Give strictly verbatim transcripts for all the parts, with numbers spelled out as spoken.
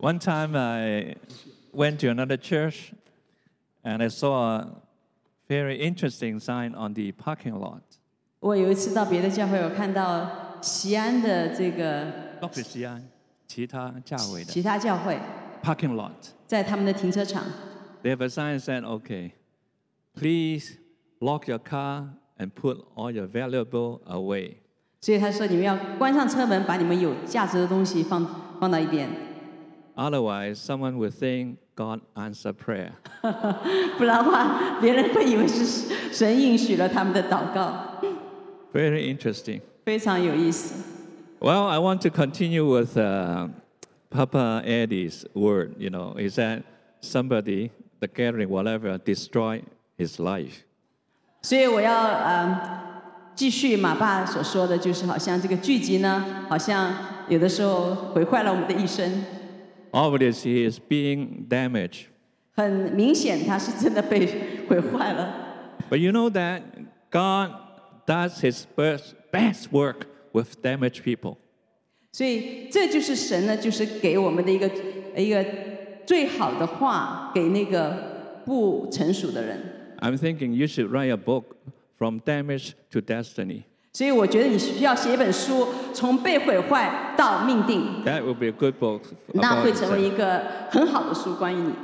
One time I went to another church and I saw a very interesting sign on the parking lot. 我有一次到别的教会，我看到西安的这个 not 是西安，其他教会的其他教会 parking lot. 在他们的停车场， They have a sign that said, okay, please lock your car and put all your valuable away. 所以他说你们要关上车门，把你们有价值的东西放放到一边， Otherwise, someone will think God answered prayer. 不然的话，别人会以为是神应许了他们的祷告， Very interesting. 非常有意思。 Well, I want to continue with uh, Papa Eddie's word. You know, he said somebody, the gathering, whatever, destroy his life. 所以我要呃继续马爸所说的，就是好像这个聚集呢，好像有的时候毁坏了我们的一生。 Obviously, he is being damaged. 很明显，他是真的被毁坏了。 But you know that God does his best, best work with damaged people. 所以这就是神呢，就是给我们的一个一个最好的话，给那个不成熟的人。 I'm thinking you should write a book from damage to destiny. 所以我觉得你需要写一本书，从被毁坏到命定， That will be a good book. 那 about 会成为 it. 一个很好的书，关于你。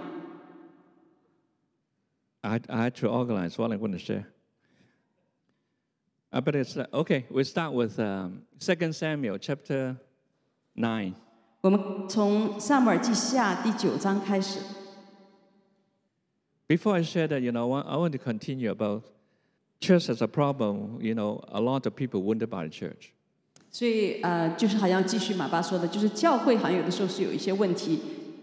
I, I had to organize what I'm going to share. Uh, but it's uh, okay. We start with um, Second Samuel chapter nine. 我们从撒母耳记下第九章开始。 Before I share that, you know, I want to continue about church as a problem. You know, a lot of people wounded by the church. 所以呃，就是好像继续马爸说的，就是教会好像有的时候是有一些问题。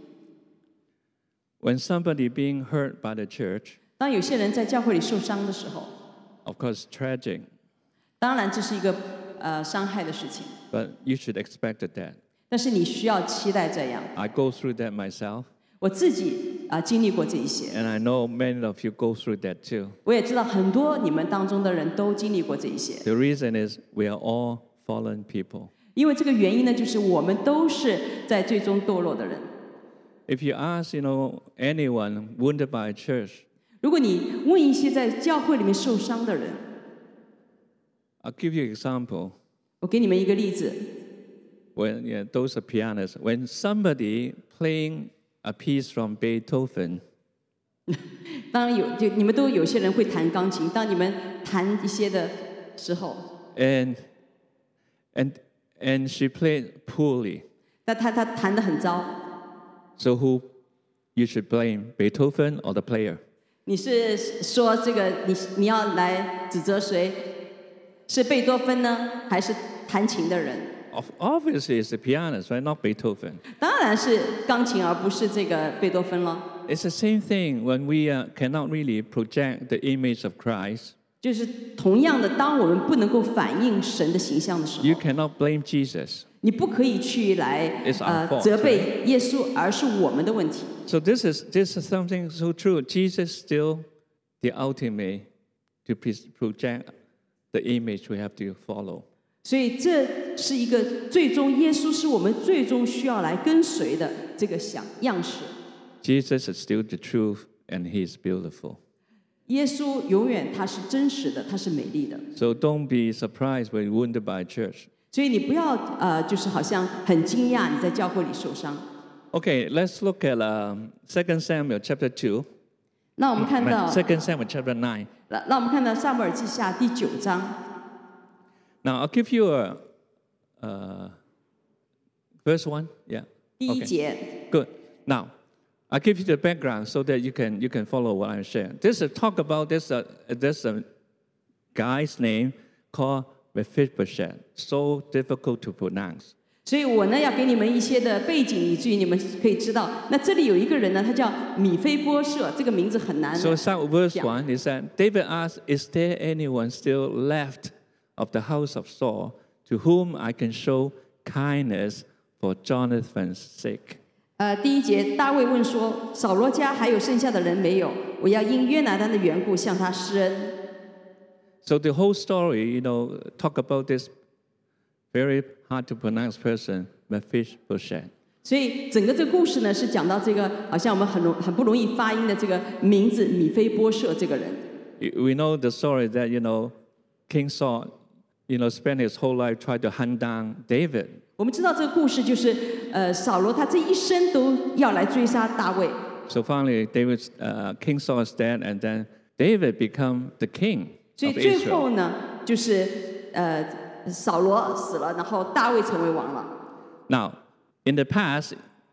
When somebody being hurt by the church, 当有些人在教会里受伤的时候， of course, tragic. 当然这是一个呃伤害的事情， But you should expect that. 但是你需要期待这样。 I go through that myself, 我自己啊、呃经历过这一些， and I know many of you go through that too. 我也知道很多你们当中的人都经历过这一些。 The reason is we are all fallen people. 因为这个原因呢，就是我们都是在最终堕落的人。 If you ask, you know, anyone wounded by a church, 如果你问一些在教会里面受伤的人， I'll give you an example. 我给你们一个例子。 When yeah, those are pianists, when somebody playing a piece from Beethoven, 当有就你们都有些人会弹钢琴，当你们弹一些的时候， and and and she played poorly. 但他他弹得很糟， So who you should blame, Beethoven or the player? 你是说这个你你要来指责谁？是贝多芬呢，还是弹琴的人？ Of- Obviously, it's the pianist, right? Not Beethoven. 当然是钢琴，而不是这个贝多芬了。 It's the same thing when we uh, cannot really project the image of Christ. 就是同样的，当我们不能够反映神的形象的时 You 候， cannot blame Jesus. 你不可以去来 It's our 呃 fault, 责备耶稣，而是我们的问题。 So this is this is something so true. Jesus still the ultimate to pre- project the image we have to follow. 所以这是一个最终，耶稣是我们最终需要来跟随的这个想样式。 Jesus is still the truth, and He is beautiful. 耶稣永远他是真实的，他是美丽的。 So don't be surprised when you're wounded by a church. 所以你不要呃，就是好像很惊讶你在教会里受伤。 Okay, let's look at um, Second Samuel chapter two. 那我们看到， Second Samuel chapter nine. 那那我们看到撒母耳记下第九章。 Now I'll give you a uh, verse one. Yeah. 第一 Okay. 节， Good. Now I'll give you the background so that you can you can follow what I'm sharing. This is talk about this uh, this a guy's name called Mephibosheth. So difficult to pronounce. 所以我呢要给你们一些的背景，以至于你们可以知道。那这里有一个人呢，他叫米非波设，这个名字很难。 So start with verse Yeah. one. It said, David asked, "Is there anyone still left of the house of Saul to whom I can show kindness for Jonathan's sake?" 呃，第一节，大卫问说：“扫罗家还有剩下的人没有？我要因约拿单的缘故向他施恩。” So the whole story, you know, talk about this very hard to pronounce person, Mephibosheth. 所以整个这个故事呢，是讲到这个好像我们很容很不容易发音的这个名字米非波设这个人。 We know the story that, you know, King Saul, you know, spent his whole life trying to hunt down David. 我们知道这个故事就是，呃，扫罗他这一生都要来追杀大卫。 So finally, David, uh, King Saul is dead, and then David become the king 所以 of 最后 Israel. 呢，就是呃，扫罗死了，然后大卫成为王了。 Now, in the past,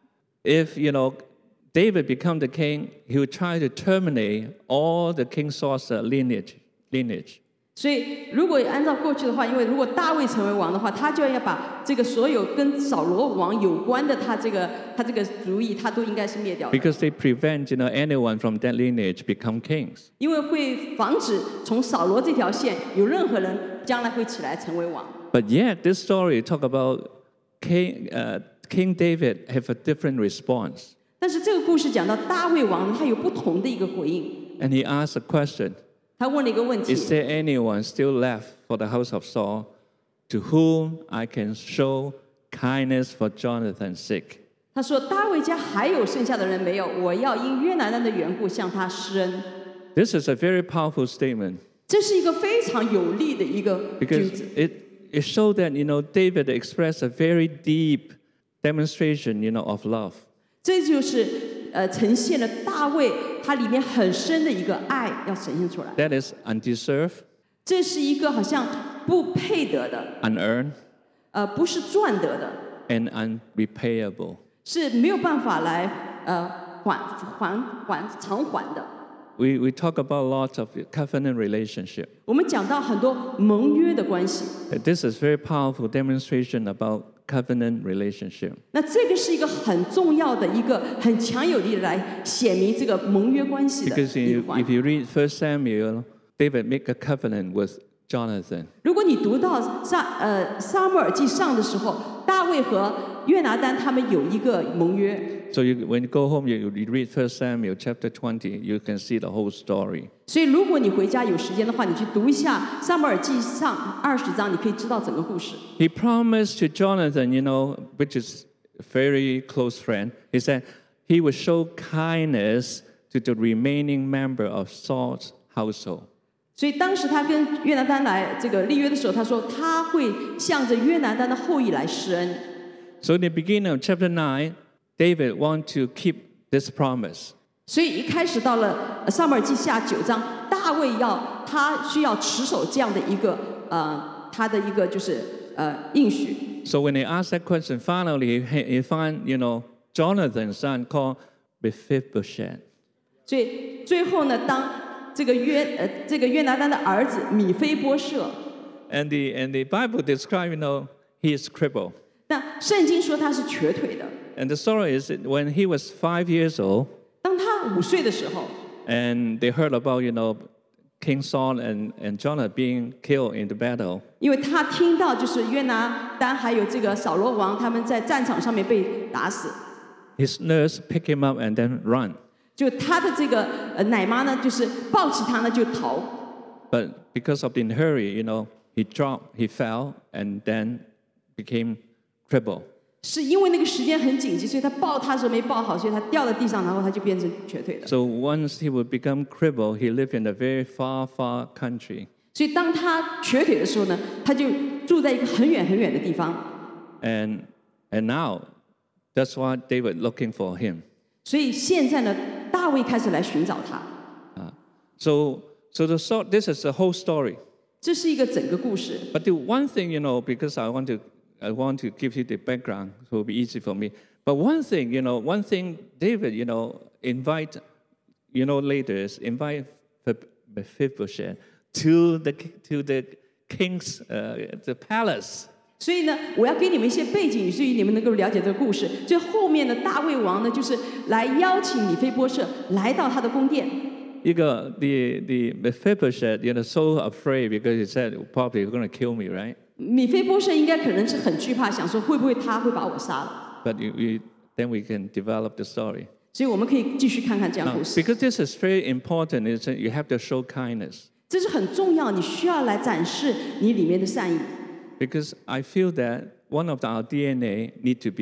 if, you know, David become the king, he would try to terminate all the King Saul's uh, lineage. lineage. 所以，如果按照过去的话，因为如果大卫成为王的话，他就要把这个所有跟扫罗王有关的他这个他这个族裔，他都应该是灭掉的。 Because they prevent, you know, anyone from that lineage become kings. 因为会防止从扫罗这条线有任何人将来会起来成为王。 But yet, this story talk about King, uh, King David have a different response. 但是这个故事讲到大卫王呢，他有不同的一个回应。 And he asked a question. 他问了一个问题 Is there anyone still left for the house of Saul to whom I can show kindness for Jonathan's sake? 他说：“大卫家还有剩下的人没有？我要因约拿单的缘故向他施恩。” This is a very powerful statement 这是一个非常有力的一个句 because 子， it, it showed that, you know, David expressed a very deep demonstration, you know, of love. 这就是呃呈现了大卫他里面很深的一个爱要呈现出来。 That is undeserved, 这是一个好像不配得的， unearned, 呃，不是赚得的， and unrepayable. 是没有办法来呃还还还偿还的。 We, we talk about lots of covenant relationship. 我们讲到很多盟约的关系， This is very powerful demonstration about covenant relationship. 那这个是一个很重要的一个很强有力的来显明这个盟约关系的 Because 一 you, 环 if。you read First Samuel, David make a covenant with Jonathan. 如果你读到撒呃撒母耳记上的时候，大卫和约拿单他们有一个盟约， So you, when you go home, you, you read First Samuel chapter twenty, you can see the whole story. 所以如果你回家有时间的话，你去读一下撒母耳记上二十章，你可以知道整个故事。 He promised to Jonathan, you know, which is a very close friend, he said he would show kindness to the remaining member of Saul's household. 所以当时他跟约拿单来这个立约的时候，他说他会向着约拿单的后裔来施恩。 So in the beginning of chapter nine, David want to keep this promise. 所以一开始到了呃撒母耳记下九章，大卫要他需要持守这样的一个呃他的一个就是呃应许。 So when they asked that question, finally he, he found, you know, Jonathan's son called Mephibosheth. 所以最后呢，当这个约呃这个约拿单的儿子米非波设， And the, and the Bible describes, you know, he is crippled. 那圣经说他是瘸腿的。 And the story is that when he was five years old, 当他五岁的时候， and they heard about, you know, King Saul and, and Jonathan being killed in the battle, 因为他听到就是约拿单还有这个扫罗王他们在战场上面被打死， his nurse picked him up and then run. 就他的这个呃奶妈呢，就是抱起他呢就逃。 But because of the hurry, you know, he dropped, he fell, and then became crippled. 是因为那个时间很紧急，所以他抱他的时候没抱好，所以他掉在地上，然后他就变成瘸腿了。 So once he would become crippled, he lived in a very far, far country. 所以当他瘸腿的时候呢，他就住在一个很远很远的地方。 And, and now, that's why David looking for him. 所以现在呢，大卫开始来寻找他。 Uh, so, so the, so this is the whole story. 这是一个整个故事。 But the one thing, you know, because I want to, I want to give you the background, so it will be easy for me. But one thing, you know, one thing David, you know, invite, you know, later is invite Mephibosheth to the to the king's uh, the palace. 所以呢，我要给你们一些背景，以至于你们能够了解这个故事。最后面的大卫王呢，就是来邀请米非波设来到他的宫殿。 You go, the the Mephibosheth, you know, so afraid because he said probably you're going to kill me, right? 米非波设应该可能是很惧怕，想说会不会他会把我杀了。 But you, you, then we can develop the story. 所以我们可以继续看看这样 Now, 故事。 because this is very important, is that you have to show kindness. 这是很重要，你需要来展示你里面的善意。 Because I feel that one of our D N A need to be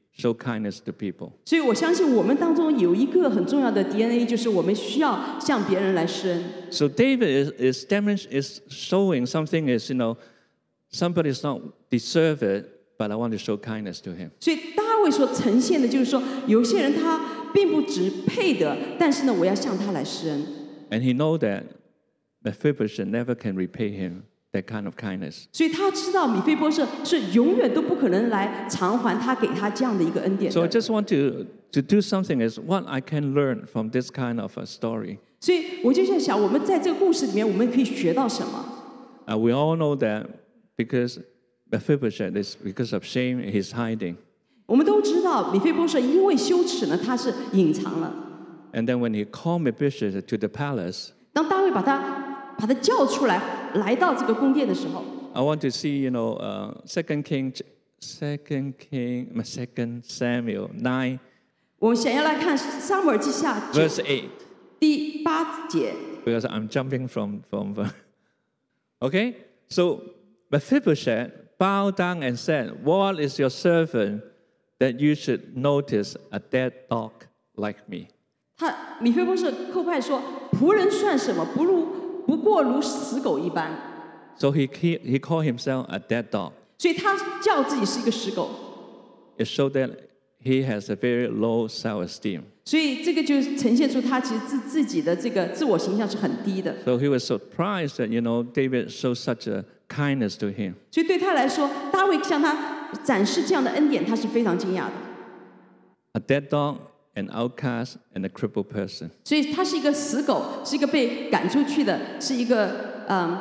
show kindness to people. 所以我相信我们当中有一个很重要的 D N A， 就是我们需要向别人来施恩。 So David is is, demonst- is showing something is, you know, somebody is not deserve it, but I want to show kindness to him. 所以大卫所呈现的就是说，有些人他并不只配得，但是呢，我要向他来施恩。 And he know that Mephibosheth never can repay him that kind of kindness. 所以他知道米非波设是永远都不可能来偿还他给他这样的一个恩典 So I 的。 just want to, to do something is what I can learn from this kind of a story. 所以我就在想，我们在这个故事里面，我们可以学到什么？ Uh, we all know that because Mephibosheth is because of shame, he's hiding. 我们都知道，米非波设因为羞耻呢，他是隐藏了。 And then when he called Mephibosheth to the palace, 当大卫把他把他叫出来，来到这个宫殿的时候， I want to see, you know, uh, Second King, Second King, Second Samuel nine, 我想要来看撒母耳记下九 verse eight, 第八节。 because I'm jumping from from. Okay, so Mephibosheth bowed down and said, "What is your servant that you should notice a dead dog like me?" 他米非波设叩拜说：“仆人算什么？不如不过如死狗一般。 So he he, he called himself a dead dog. ” 所以他叫自己是一个死狗。 It showed that he has a very low self-esteem. 所以这个就呈现出他其实自自己的这个自我形象是很低的。 So he was surprised that, you know, David showed such a kindness to him. 所以对他来说，大卫向他展示这样的恩典，他是非常惊讶的。 A dead dog, an outcast, and a crippled person. 所以他是一个死狗，是一个被赶出去的，是一个嗯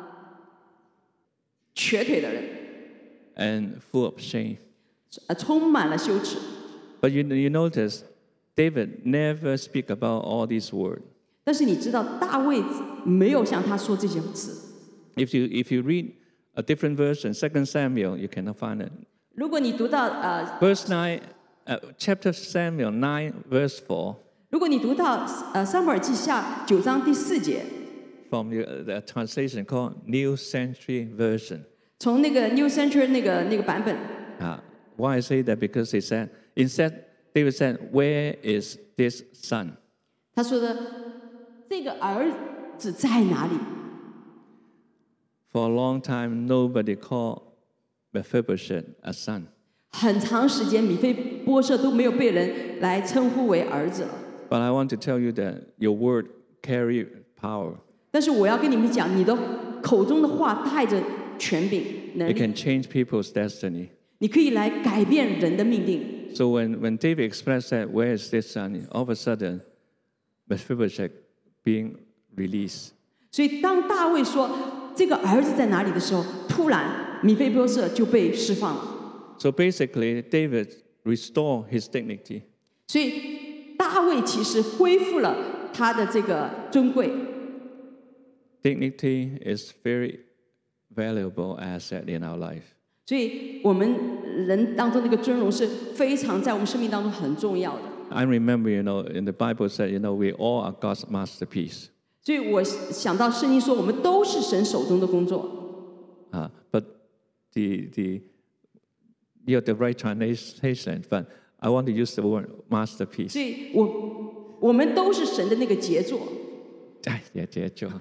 瘸腿的人， And full of shame. 呃，充满了羞耻。 But you, you notice, David never speak about all these words. 但是你知道，大卫没有向他说这些词。 If you, if you read a different version, Second Samuel, you cannot find it. 如果你读到呃， Verse nine, uh, chapter Samuel nine, verse four, 如果你读到呃撒母耳记下九章第四节， from the, the translation called New Century Version. 从那个 New Century 那个那个版本， Uh, why I say that? Because he said, instead, David said, "Where is this son?" 他说的这个儿子在哪里？ For a long time, nobody called Mephibosheth a son. 很长时间，米非波设都没有被人来称呼为儿子了。 But I want to tell you that your word carry power. 但是我要跟你们讲，你的口中的话带着权柄能 It 力， can change people's destiny. 你可以来改变人的命定。 So when, when David expressed that, "Where is this son?" all of a sudden, Mephibosheth being released. 所以当大卫说这个儿子在哪里的时候，突然米非波设就被释放了。 So basically, David restored his dignity. 所以大卫其实恢复了他的这个尊贵。 Dignity is very valuable asset in our life. 所以我们人当中那个尊荣是非常在我们生命当中很重要的。 I remember, you know, in the Bible said, you know, we all are God's masterpiece. 所以我想到圣经说，我们都是神手中的工作。 Uh, but the the you have the right translation, but I want to use the word masterpiece. 所以我我们都是神的那个杰作。 Ah, yeah, yeah, Joe.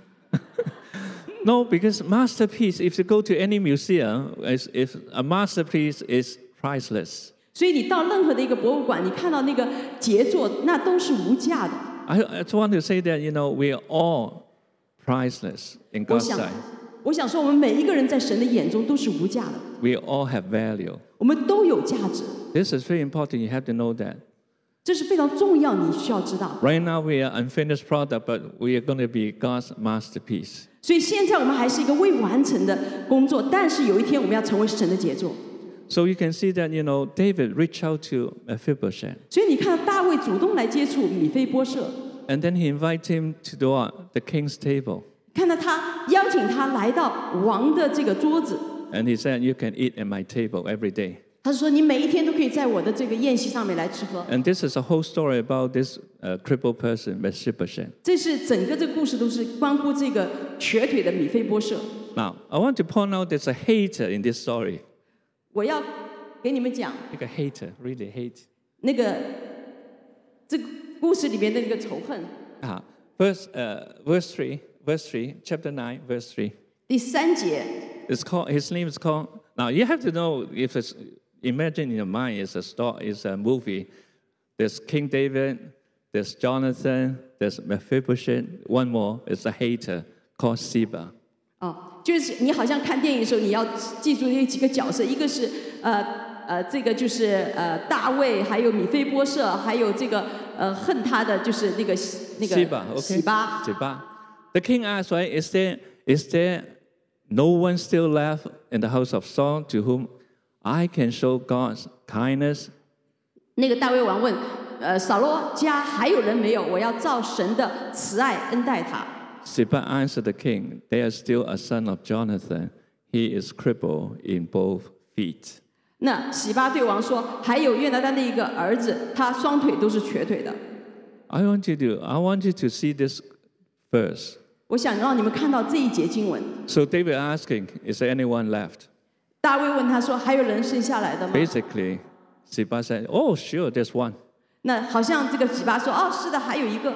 No, because masterpiece, if you go to any museum, is, if a masterpiece is priceless. 所以你到任何的一个博物馆，你看到那个杰作，那都是无价的。 I, I just want to say that, you know, we are all priceless in 我 God's 想 sight. 我想说，我们每一个人在神的眼中都是无价的， We all have value. 我们都有价值， This is very important. You have to know that. 这是非常重要，你需要知道。 Right now, we are unfinished product, but we are going to be God's masterpiece. 所以现在我们还是一个未完成的工作，但是有一天我们要成为神的杰作。 So you can see that, you know, David reached out to Mephibosheth. 所以你看到大卫主动来接触米非波设， And then he invited him to the, what? The king's table. 看到他邀请他来到王的这个桌子， And he said, "You can eat at my table every day." 他说：“你每一天都可以在我的这个宴席上面来吃喝。 And this is a whole story about this uh, crippled person, Mephibosheth. ” 这是整个这个故事都是关乎这个瘸腿的米非波设。 Now, I want to point out there's a hater in this story. 我要给你们讲 like a hater, really hate. 那个这个故事里面的那个仇恨。 Ah, verse, uh, verse three, verse three, chapter nine, verse three. 第三节， It's called, his name is called, now you have to know, if it's, imagine in your mind, it's a story, it's a movie. There's King David, there's Jonathan, there's Mephibosheth, one more, it's a hater called Siba. 哦，就是你好像看电影的时候，你要记住那几个角色，一个是呃呃，这个就是呃大卫，还有米菲波设，还有这个呃恨他的就是那个那个 Siba, okay? 洗巴。 Siba. The king asked, right, is there, is there no one still left in the house of Saul to whom I can show God's kindness? 那个大卫王问，呃，扫罗家还有人没有？我要照神的慈爱恩待他。 Siba answered the king, there is still a son of Jonathan. He is crippled in both feet. 那洗巴对王说，还有约拿单的一个儿子，他双腿都是瘸腿的。 I want you to, I want you to see this verse. 我想让你们看到这一节经文。 So David asking, is there anyone left? 大卫问他说，还有人剩下来的吗？ Basically, Siba said, oh, sure, there's one. 那好像这个洗巴说，哦，是的，还有一个。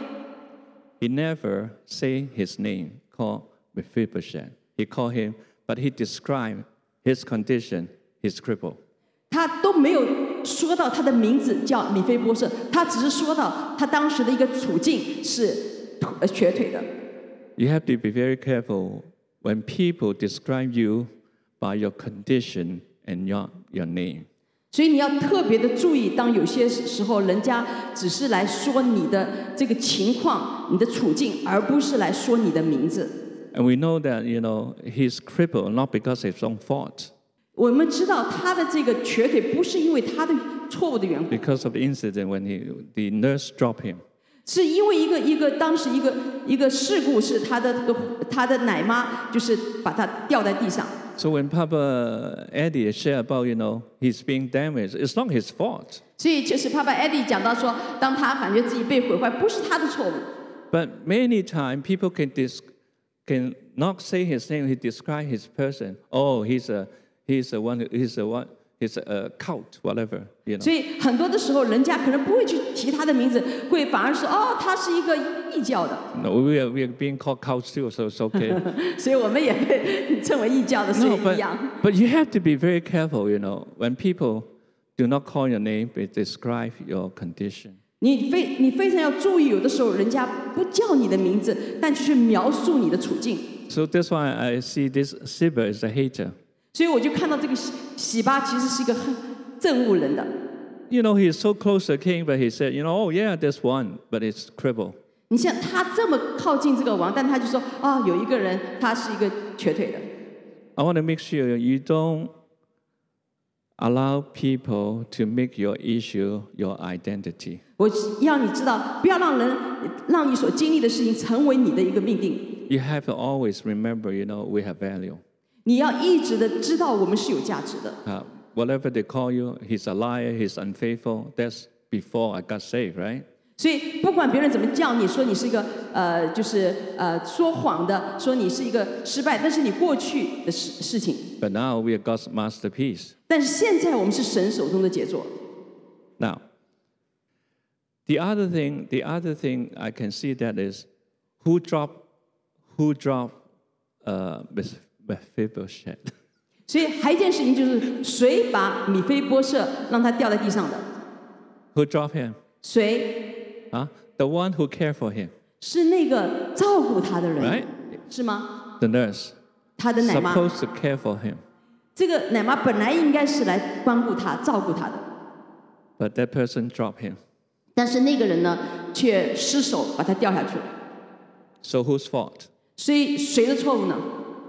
He never say his name, called Mephibosheth. He called him, but he described his condition, he's crippled. 他都没有说到他的名字叫米菲波设，他只是说到他当时的一个处境是呃瘸腿的。 You have to be very careful when people describe you by your condition and not your name. 所以你要特别的注意，当有些时候人家只是来说你的这个情况、你的处境，而不是来说你的名字。 And we know that, you know, he's crippled not because of his own fault, 我们知道他的这个瘸腿不是因为他的错误的缘故， because of the incident when he, the nurse dropped him. 是因为一个一个当时一个一个事故，是他的这个他的奶妈就是把他吊在地上。 So when Papa Eddie shared about, you know, he's being damaged, it's not his fault. 所以就是爸爸 Eddie 讲到说，当他感觉自己被毁坏，不是他的错误。 But many times people can dis, can not say his name. He describe his person. Oh, he's a he's a one. He's a one. He's a cult, whatever. You know. 所以很多的时候，人家可能不会去提他的名字，会反而说哦，他是一个异教的。 No, we are we are being called cults too, so it's okay. 所以我们也被称为异教的，所 No, 以一 but 样。 but you have to be very careful. You know, when people do not call your name, they describe your condition. 你非你非常要注意，有的时候人家不叫你的名字，但就是描述你的处境。 So that's why I see this Siba is a hater. 所以我就看到这个洗洗巴其实是一个很憎恶人的。 You know, he's so close to the king, but he said, you know, oh yeah, there's one, but it's crippled. 你像他这么靠近这个王，但他就说啊、哦，有一个人他是一个瘸腿的。 I want to make sure you don't allow people to make your issue your identity. 我要你知道，不要让人让你所经历的事情成为你的一个命定。 You have to always remember, you know, we have value. 你要一直的知道我们是有价值的。 Uh, whatever they call you, he's a liar, he's unfaithful. That's before I got saved, right? 所以不管别人怎么叫你，说你是一个呃，就是呃说谎的，说你是一个失败，那是你过去的事事情。 But now we are God's masterpiece. 但是现在我们是神手中的杰作。 Now, the other thing, the other thing I can see that is who dropped, who dropped uh, Mephibosheth. 所以还有一件事情就是谁把米菲波设让他掉在地上的？ Who dropped him? 谁 Huh? The one who cared for him, 是那个照顾他的人 right? 是吗？ The nurse. 他的奶妈， Supposed to care for him. 这个奶妈本来应该是来关顾他、照顾他的， But that person dropped him. 但是那个人呢，却失手把他掉下去了。 So whose fault? 所以谁的错误呢？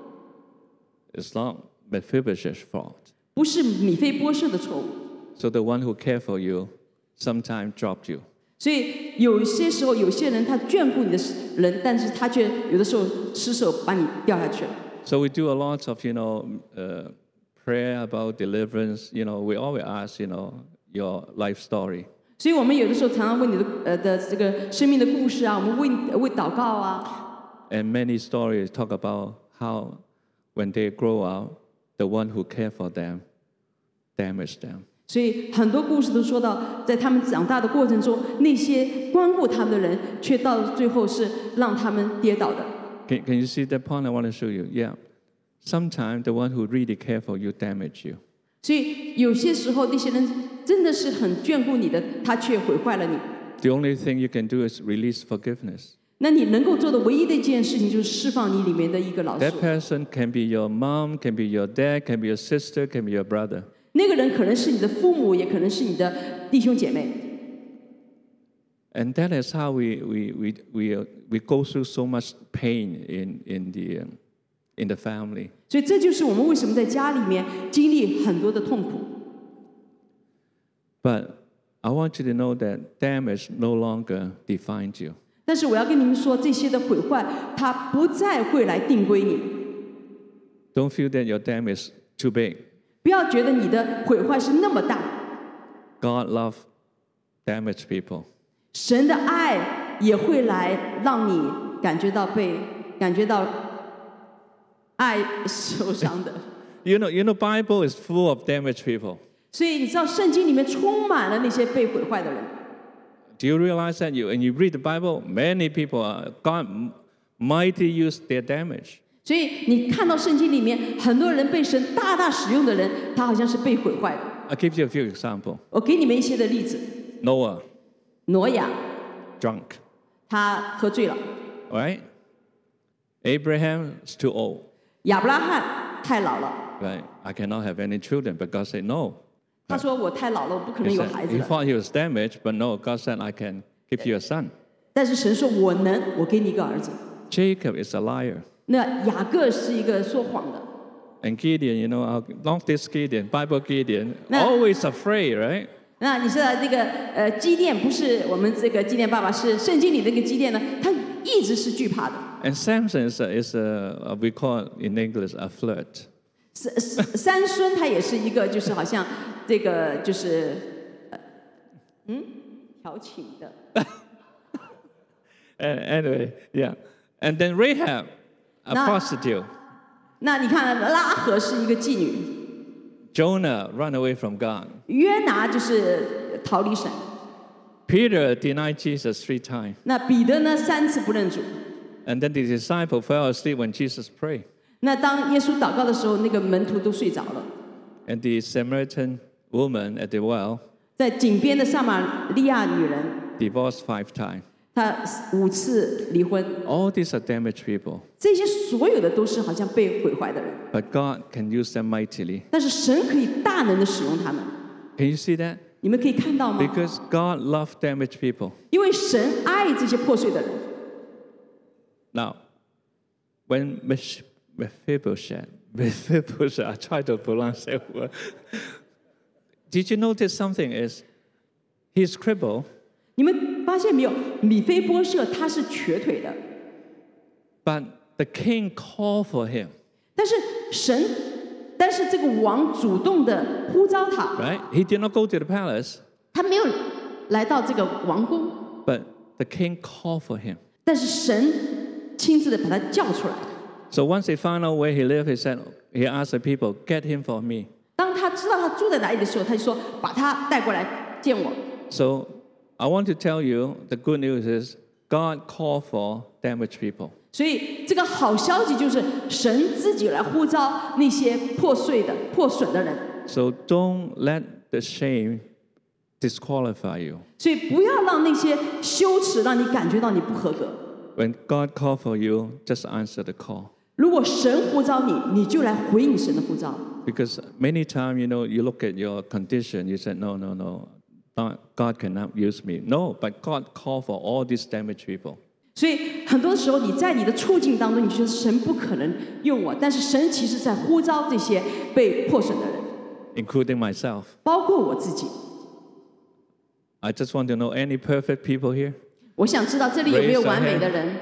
It's not Mephibosheth's fault. 不是米菲波设的错误。 So the one who cared for you sometimes dropped you. 所以有些时候，有些人他眷顾你的人，但是他却有的时候失手把你掉下去了。 So we do a lot of, you know, uh, prayer about deliverance. You know, we always ask, you know, your life story. 所以我们有的时候常常为你的呃的这个生命的故事啊，我们为你为祷告啊。 And many stories talk about how when they grow up, the one who cared for them damaged them. 所以很多故事都说到，在他们长大的过程中，那些关顾他们的人，却到最后是让他们跌倒的。 Can, can you see that point I want to show you? Yeah. Sometimes the one who really care for you damage you. 所以有些时候，那些人真的是很眷顾你的，他却毁坏了你。 The only thing you can do is release forgiveness. 那你能够做的唯一的一件事情，就是释放你里面的一个老 That 鼠。 person can be your mom, can be your dad, can be your sister, can be your brother. 那个人可能是你的父母，也可能是你的弟兄姐妹。 And that is how we, we, we, we, uh, we go through so much pain in, in, the, um, in the family. 所以这就是我们为什么在家里面经历很多的痛苦。 But I want you to know that damage no longer defines you. 但是我要跟你们说，这些的毁坏，它不再会来定规你。 Don't feel that your damage is too big. 不要觉得你的毁坏是那么大。 God loves damaged people. 神的爱也会来让你感觉到被感觉到爱受伤的。 You know, you know, Bible is full of damaged people. 所以你知道，圣经里面充满了那些被毁坏的人。 Do you realize that you, when you read the Bible, many people are, God mighty use their damage. 所以你看到圣经里面很多人被神大大使用的人，他好像是被毁坏的。 I'll give you a few examples. 我给你们一些的例子。 Noah, 挪亚， drunk, 他喝醉了； right? Abraham is too old, 亚伯拉罕太老了， right? I cannot have any children, but God said no. 他说我太老了，我不可能 He, 有 said, 孩子 he 了。 thought he was damaged, but no, God said I can give you a son. 但是神说我能，我给你一个儿子。 Jacob is a liar. 那雅各是一个说谎的。 And Gideon, you know, I'll- not this Gideon, Bible Gideon, No. always afraid, right? 那你知道那个呃基甸不是我们这个基甸爸爸，是圣经里的那个基甸呢？他一直是惧怕的。 And Samson is, a, is a, we call it in English a flirt. 三三孙他也是一个，就是好像这个就是呃嗯调情的。 And anyway, yeah. And then Rahab, a No. prostitute. 那你看拉合是一个妓女， Jonah run away from God. 约拿就是逃离神。 Peter denied Jesus three times. 那彼得呢三次不认主。 And then the disciple fell asleep when Jesus prayed. 那当耶稣祷告的时候，那个门徒都睡着了。 And the Samaritan woman at the well 在井边的撒玛利亚女人， divorced five times. 她五次离婚。 All these are damaged people. 这些所有的都是好像被毁坏的人， But God can use them mightily. 但是神可以大能的使用他们。 Can you see that? 你们可以看到吗？ Because God loves damaged people. 因为神爱这些破碎的人。 Now, when Mesh- Mephibosheth, Mephibosheth, I try to pronounce that word. Did you notice something is he's crippled, 你们发现没有？米非波设他是瘸腿的， but the king called for him, 但是神，但是这个王主动的呼召他， right? He did not go to the palace, 他没有来到这个王宫， but the king called for him. 但是神亲自的把他叫出来。 So once he found out where he lived, he said, he asked the people, get him for me. 当他知道他住在哪里的时候，他就说把他带过来见我。 So I want to tell you, the good news is God called for damaged people. 所以这个好消息就是神自己来呼召那些破碎的、破损的人。 So don't let the shame disqualify you. 所以不要让那些羞耻让你感觉到你不合格。 When God called for you, just answer the call. 如果神呼召你，你就来回应神的呼召。 Because many times, you know, you look at your condition, you say, no, no, no, not- God cannot use me. No, but God called for all these damaged people. 所以很多时候你在你的处境当中，你觉得神不可能用我，但是神其实在呼召这些被破损的人， Including myself. 包括我自己。 I just want to know any perfect people here? 我想知道这里有没有完美的人。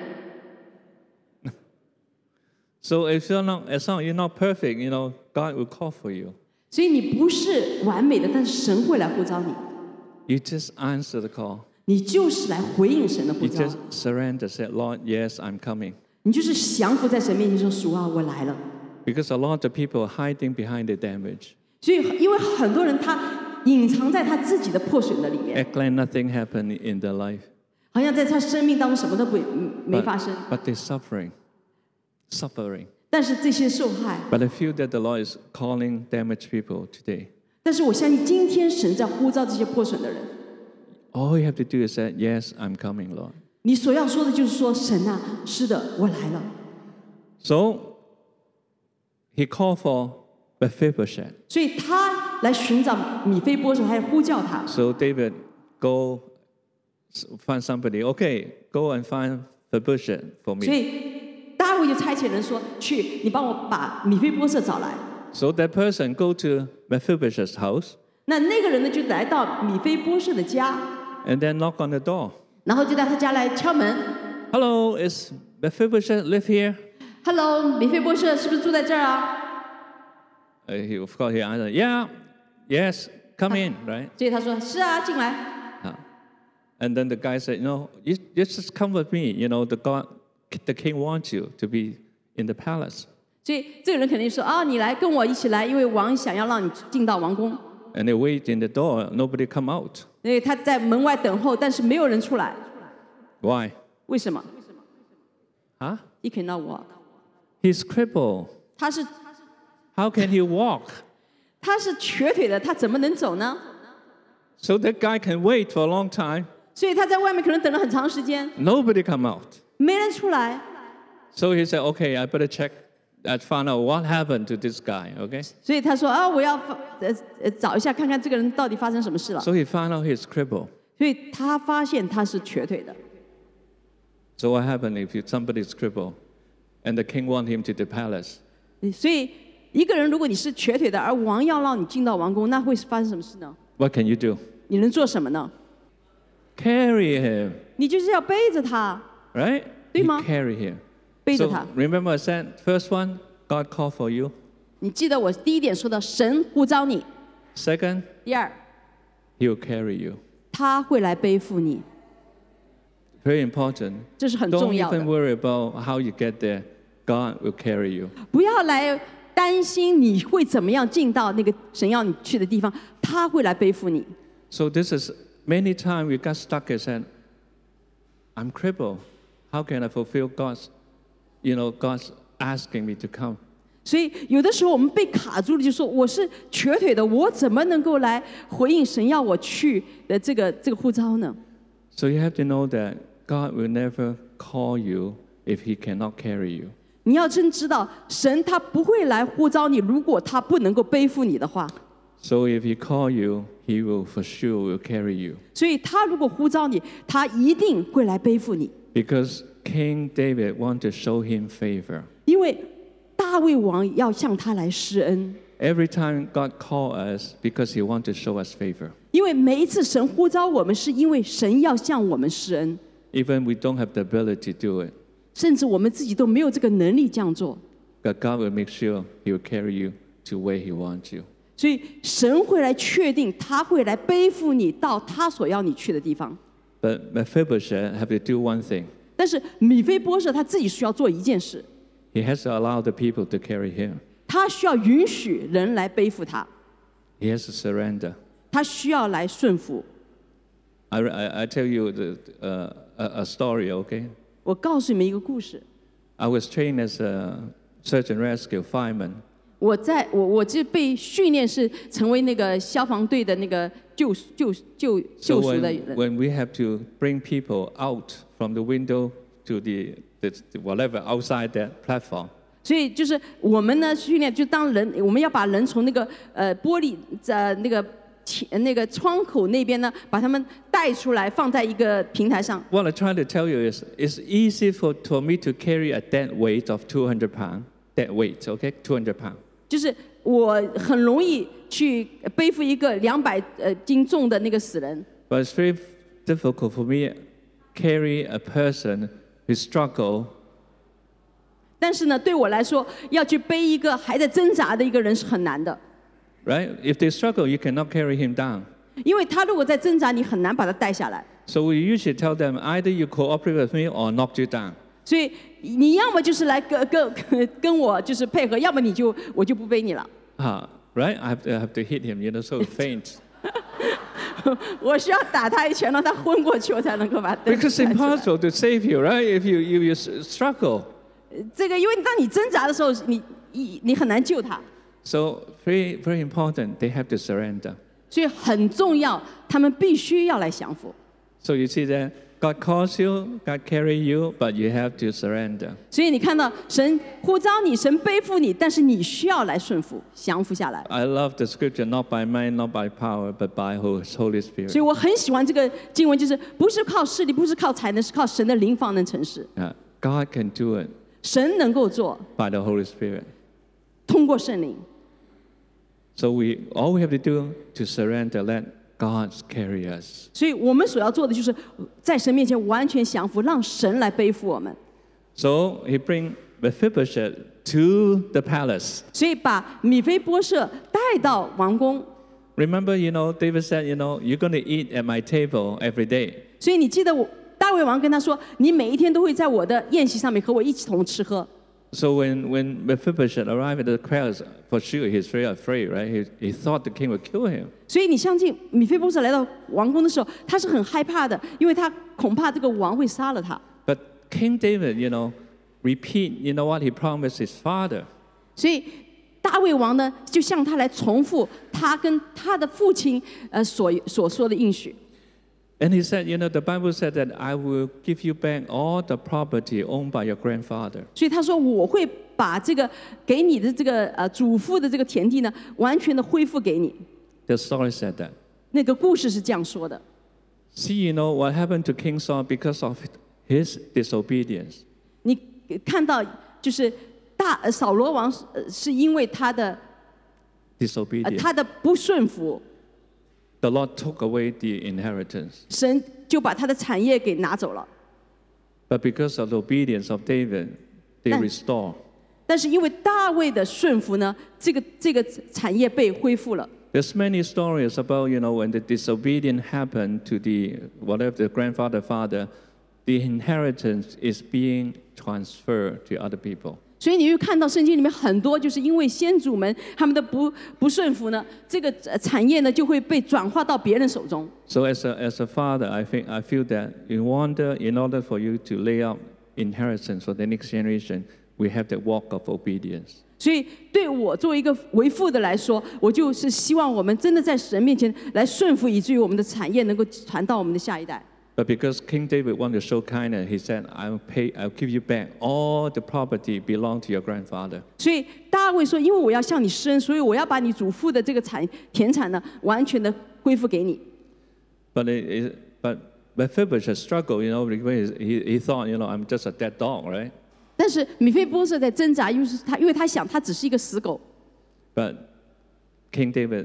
So if you're not, as long as you're not perfect, you know, God will call for you. 所以你不是完美的，但是神会来呼召你， You just answer the call. 你就是来回应神的呼 You 召， just surrender, say, Lord, yes, I'm coming. 你就是降服在神面前说：“主啊，我来了。” Because a lot of people are hiding behind the damage. 所以，因为很多人他隐藏在他自己的破损的里面， act like nothing happened in their life. 好像在他生命当中什么都不没 But, 发生。 but they're suffering, suffering. 但是这些受害， But I feel that the Lord is calling damaged people today. 但是我相信今天神在呼召这些破损的人。 All you have to do is say, yes, I'm coming, Lord. 你所要说的就是说，神啊，是的，我来了。 So he called for Mephibosheth. 所以他来寻找米非波设，还呼叫他。 So David, go find somebody. Okay, go and find Mephibosheth for 所 me. 以大卫就差遣人说：“去，你帮我把米非波设找来。” So that person go to Mephibosheth's house 那那个人呢，就来到米非波设的家， and then knock on the door. 然后就在他家来敲门。 Hello, is Mephibosheth live here? Hello，米非波设是不是住在这儿啊？ Uh, he, of course, he answered, yeah, yes, come in, right? 所以他说：“是啊，进来。” Uh, and then the guy said, no, you, you just come with me. You know, the God, the king wants you to be in the palace. 所以这个人肯定说：“啊，你来跟我一起来，因为王想要让你进到王宫。” And they wait in the door, nobody come out. 所以他在门外等候，但是没有人出来。 Why? 为什么 Huh? ？He cannot walk。 He's crippled. 他是 How can he walk? 他是瘸腿的，他怎么能走呢？ So that guy can wait for a long time. 所以他在外面可能等了很长时间， Nobody come out. 没人出来。 So he said, okay, I better check, I find out what happened to this guy, okay? 所以他说：“啊，我要呃呃找一下，看看这个人到底发生什么事了。” So he found out he's crippled. 所以他发现他是瘸腿的。 So what happened if you- somebody is crippled and the king wants him to the palace? 所以一个人如果你是瘸腿的，而王要让你进到王宫，那会发生什么事呢？ What can you do? 你能做什么呢？ Carry him, 你就是要背着他， right? 对 You 吗？ carry him. 背着 So 他。 remember I said, first one, God called for you. 你记得我第一点说的，神呼召你； Second, 第二， he'll carry you. 他会来背负你， Very important. 这是很 Don't 重要 even 的。 worry about how you get there. God will carry you. 不要来担心你会怎么样进到那个神要你去的地方，他会来背负你。 So this is many times we got stuck and said, I'm crippled. How can I fulfill God's, you know, God's asking me to come? 所以有的时候我们被卡住了，就说我是瘸腿的，我怎么能够来回应神要我去的这个这个呼召呢？ So you have to know that God will never call you if He cannot carry you. 你要真知道，神他不会来呼召你，如果他不能够背负你的话。 So if He call you, He will for sure will carry you. 所以他如果呼召你，他一定会来背负你， Because King David wanted to show him favor. 因为大卫王要向他来施恩。 Every time God called us, because He wants to show us favor. 因为每一次神呼召我们，是因为神要向我们施恩， Even we don't have the ability to do it, 甚至我们自己都没有这个能力这样做。 but God will make sure He will carry you to where He wants you. 所以神会来确定，他会来背负你到他所要你去的地方。 But Mephibosheth have to do one thing. 但是米非波设他自己需要做一件事， He has to allow the people to carry him. 他需要允许人来背负他， He has to surrender. 他需要来顺服。 I, I, I tell you the, uh, a, a story, okay? 我告诉你们一个故事， I was trained as a search and rescue fireman. 我在我我就被训练是成为那个消防队的那个救救救 So 救赎的 when, 人。 when we have to bring people out from the window to the, the, the whatever outside that platform, 所以就是我们呢训练，就当人我们要把人从那个呃玻璃呃那个前那个窗口那边呢，把他们带出来，放在一个平台上。 what I try to tell you is it's easy for, for me to carry a dead weight of two hundred pounds. Dead weight, okay? two hundred pounds. 就是我很容易去背负一个两百呃斤重的那个死人， But it's very difficult for me to carry a person who struggle. 但是呢，对我来说，要去背一个还在挣扎的一个人是很难的， Right? If they struggle, you cannot carry him down. 因为他如果在挣扎，你很难把他带下来。 So we usually tell them either you cooperate with me or knock you down. 所以你要么就是来跟跟跟我就是配合，要么你就我就不背你了。 Ah, right? I have, to, I have to hit him, you know, so he faints. 我需要打他一拳，让他昏过去，我才能够把他蹬 Because 起来。 impossible to save you, right? If you if you s- struggle. 这个，因为当你挣扎的时候，你你你很难救他， So very very important. They have to surrender. 所以很重要，他们必须要来降服。 So you see that God calls you, God carry you, but you have to surrender. 所以你看到神呼召你，神背负你，但是你需要来顺服、降服下来。 I love the scripture, not by might, not by power, but by His Holy 所以 Spirit. 我很喜欢这个经文，就是不是靠势力，不是靠才能，是靠神的灵方能成事。 Yeah, God can do it 神能够做， by the Holy Spirit. 通过圣灵。 So we all we have to do to surrender, let God carry us. 所以我们所要做的就是在神面前完全降服，让神来背负我们。 So he bring Mephibosheth to the palace. 所以把米非波设带到王宫。 Remember, you know, David said, you know, you're going to eat at my table every day. 所以你记得我大卫王跟他说：“你每一天都会在我的宴席上面和我一起同吃喝。” So when, when Mephibosheth arrived at the palace, for sure he's very afraid, right? He, he thought the king would kill him. 所以你相信米非波设来到王宫的时候，他是很害怕的，因为他恐怕这个王会杀了他。 But King David, you know, repeat, you know what he promised his father. 所以大卫王呢，就向他来重复他跟他的父亲呃所所说的应许。 And he said, you know, the Bible said that I will give you back all the property owned by your grandfather. 所以他说我会把这个给你的这个呃祖父的这个田地呢，完全的恢复给你。 The story said that. 那个故事是这样说的。 See, you know, what happened to King Saul because of his disobedience. 你看到就是大呃扫罗王呃是因为他的呃 Disobedience. 他的不顺服， The Lord took away the inheritance. 神就把他的产业给拿走了。 But because of the obedience of David, they Then- restore. 但是因为大卫的顺服呢，这个这个产业被恢复了。 There's many stories about, you know, when the disobedience happened to the, whatever the grandfather, father, the inheritance is being transferred to other people. 所以你会看到圣经里面很多，就是因为先祖们他们的不不顺服呢，这个呃产业呢就会被转化到别人手中。 So as a, as a father, I think, I feel that in order, in order for you to lay out inheritance for the next generation, we have the walk of obedience. 所以对我作为一个为父的来说，我就是希望我们真的在神面前来顺服，以至于我们的产业能够传到我们的下一代。 But because King David wanted to show kindness, he said, I'll pay, I'll give you back all the property belonged to your grandfather. 所以大卫说：“因为我要向你施恩，所以我要把你祖父的这个产田产呢，完全的恢复给你。” But it, it, but Mephibosheth struggled, you know, because he, he thought, you know, I'm just a dead dog, right? 但是米非波设在挣扎，因为是他，因为他想他只是一个死狗。 But King David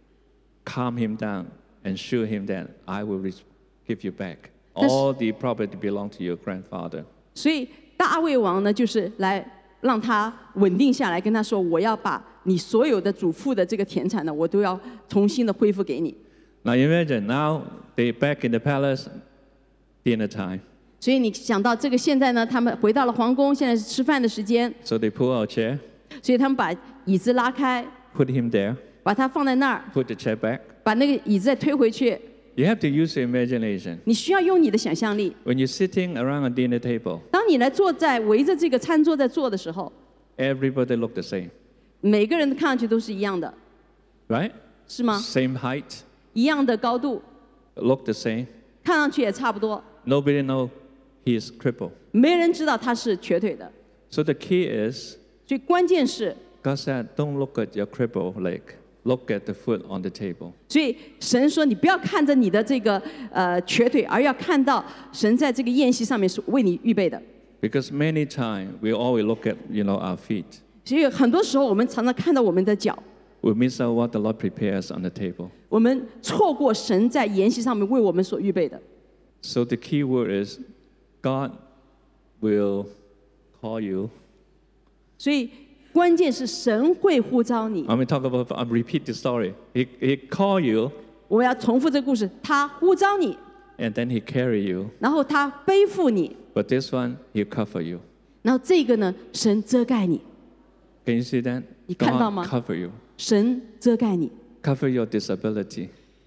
calmed him down and showed him that I will re- give you back all the property belonged to your grandfather. 所以大卫王呢，就是来让他稳定下来，跟他说：“我要把你所有的祖父的这个田产呢，我都要重新的恢复给你。” Now imagine, now they back in the palace, dinner time. 所以你想到这个现在呢，他们回到了皇宫，现在是吃饭的时间， So they pull out a chair, 所以他们把椅子拉开， put him there, 把它放在那儿， put the chair back. 把那个椅子再推回去。 You have to use your imagination. 你需要用你的想象力。 When you're sitting around a dinner table, 当你来坐在围着这个餐桌在坐的时候， everybody look the same, 每个人看上去都是一样的， right? 是吗？ Same height, 一样的高度， look the same. 看上去也差不多， Nobody know he is crippled. 没人知道他是瘸腿的。 So the key is, 所以关键是， God said, don't look at your crippled leg. Look at the food on the table. 所以神说你不要看着你的这个呃瘸腿，而要看到神在这个宴席上面是为你预备的。 Because many times we always look at, you know, our feet. 所以很多时候我们常常看到我们的脚， We miss out what the Lord prepares on the table. 我们错过神在宴席上面为我们所预备的。 So the key word is, God will call you. 所以关键是神会呼召你。 I'm going to talk about, I'll repeat the story. He, he call you, 我要重复这个故事，他呼召你， and then he carry you. 然后他背负你， But this one, he'll cover you. 然后这个呢，神遮盖你， Can you see that? 你看到吗？ God cover you. 神遮盖你， Cover your disability.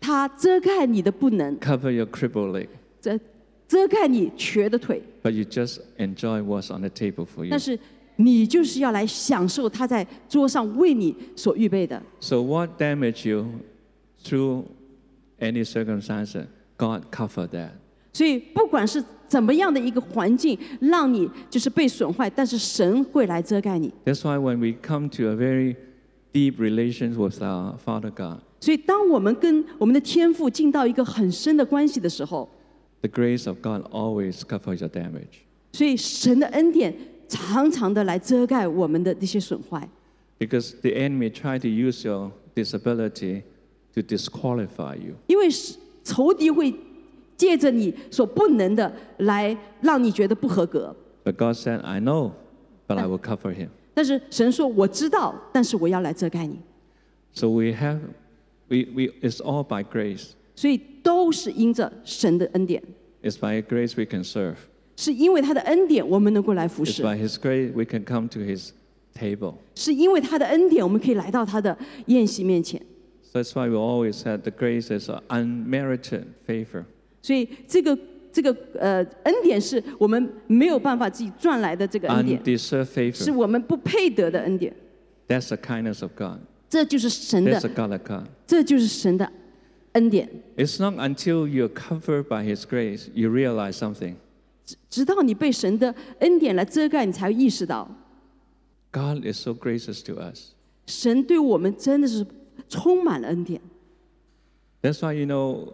他遮盖你的不能， cover your crippled leg, 遮遮盖你瘸的腿， but you just enjoy what's on the table for you. 但是你就是要来享受他在桌上为你所预备的。 So what damage you through any circumstances, God cover that. 所以不管是怎么样的一个环境让你就是被损坏，但是神会来遮盖你。 That's why when we come to a very deep relation with our Father God, 所以当我们跟我们的天父进到一个很深的关系的时候， the grace of God always covers your damage. 所以神的恩典常常的来遮盖我们的这些损坏。 Because the enemy try to use your disability to disqualify you. 因为仇敌会借着你所不能的来让你觉得不合格。 But God said, I know, but I will cover him. 但是神说我知道，但是我要来遮盖你。 So we have, we, we, it's all by grace. 所以都是因着神的恩典， It's by grace we can serve. 是因为他的恩典我们能够来服 It's 侍， by his grace we can come to his table. 是因为他的恩典我们可以来到他的宴席面前。 So that's why we always said the grace is an unmerited favor. 所以这个这个呃恩典是我们没有办法自己赚来的这个恩典， Undeserved 是 favor. 我们不配得的恩典。 That's the kindness of God. 这就是神 That's 的 the God of God. 这就是神的恩典。 It's not until you're covered by his grace you realize something. 直到你被神的恩典来遮盖，你才会意识到， God is so gracious to us. 神对我们真的是充满了恩典。 That's why, you know,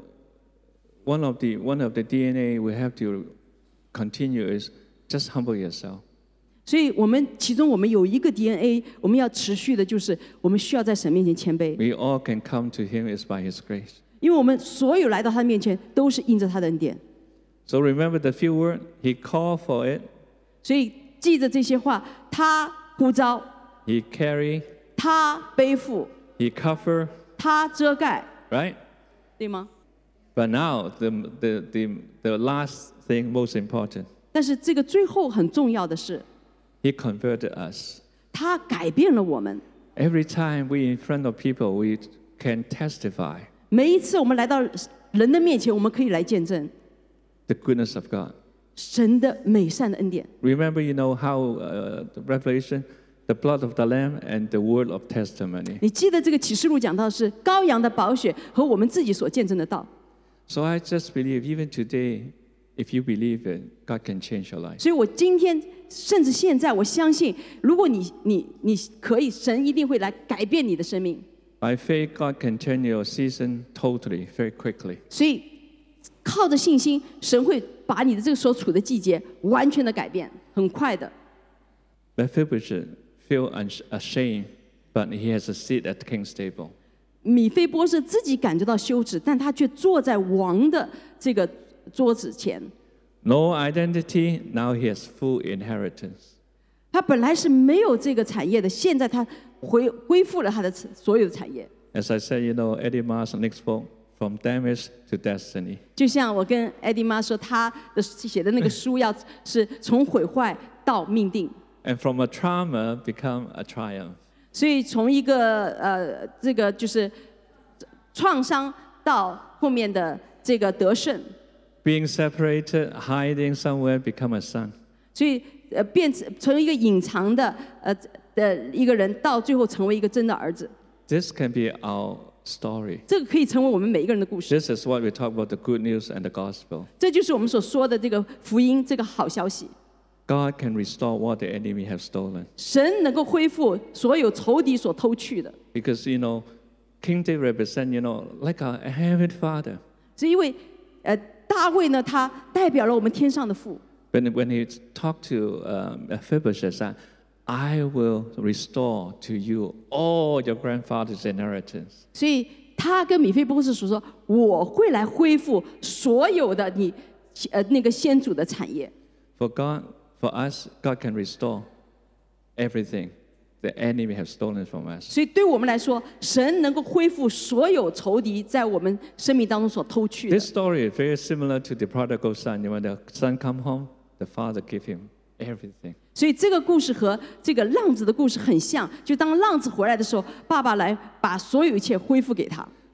one of the, one of the D N A we have to continue is just humble yourself. 所以我们其中我们有一个 D N A， 我们要持续的就是我们需要在神面前谦卑， We all can come to him is by his grace. 因为我们所有来到他面前都是因着他的恩典。 So remember the few words, he called for it, 所以记着这些话，他呼召， he carried, 他背负， he covered, 他遮盖， right? 对吗？ But now, the, the, the, the last thing, most important, 但是这个最后很重要的是， he converted us. 他改变了我们。 Every time we in front of people, we can testify 每一次我们来到人的面前，我们可以来见证 the goodness of God. 神的美善的恩典。 Remember, you know how uh, the Revelation, the blood of the Lamb and the word of testimony. 你记得这个启示录讲到是羔羊的宝血和我们自己所见证的道。 So I just believe, even today, if you believe it, God can change your life. 所以我今天甚至现在，我相信，如果你你你可以，神一定会来改变你的生命。 By faith, God can turn your season totally, very quickly. 所以靠着信心，神会把你的这个所处的季节完全的改变，很快的。 Mephibosheth feel unsh- ashamed, but he has a seat at the king's table. 米非波设自己感觉到羞耻，但他却坐在王的这个桌子前。 No identity, now he has full inheritance. 他本来是没有这个产业的，现在他恢恢复了他的所有的产业。 As I said, you know, Eddie Ma's next book, From Damage to Destiny. 就像我跟艾迪妈说，他的写的那个书，要是从毁坏到命定， And from a trauma, become a triumph. 所以从一个呃这个就是创伤到后面的这个得胜， Being separated, hiding somewhere, become a son. 所以呃变成从一个隐藏的呃的一个人，到最后成为一个真的儿子。 This can be our story. 这个可以成为我们每一个人的故事。 This is what we talk about the good news and the gospel. 这就是我们所说的这个福音，这个好消息。 God can restore what the enemy have stolen. 神能够恢复所有仇敌所偷去的， Because, you know, King David represent, you know, like our heavenly father. 是因为呃大卫呢，他代表了我们天上的父。 When, when he talked to um, Mephibosheth, said, I will restore to you all your grandfather's inheritance. 所以他跟米非波设所说：“我会来恢复所有的你呃那个先祖的产业。” For God, for us, God can restore everything the enemy have stolen from us. 所以对我们来说，神能够恢复所有仇敌在我们生命当中所偷去的。 This story is very similar to the prodigal son. When the son come home, the father give him everything. 所以这个故事和这个浪子的故事很像，就当浪子回来的时候，爸爸来把所有一切恢复给他。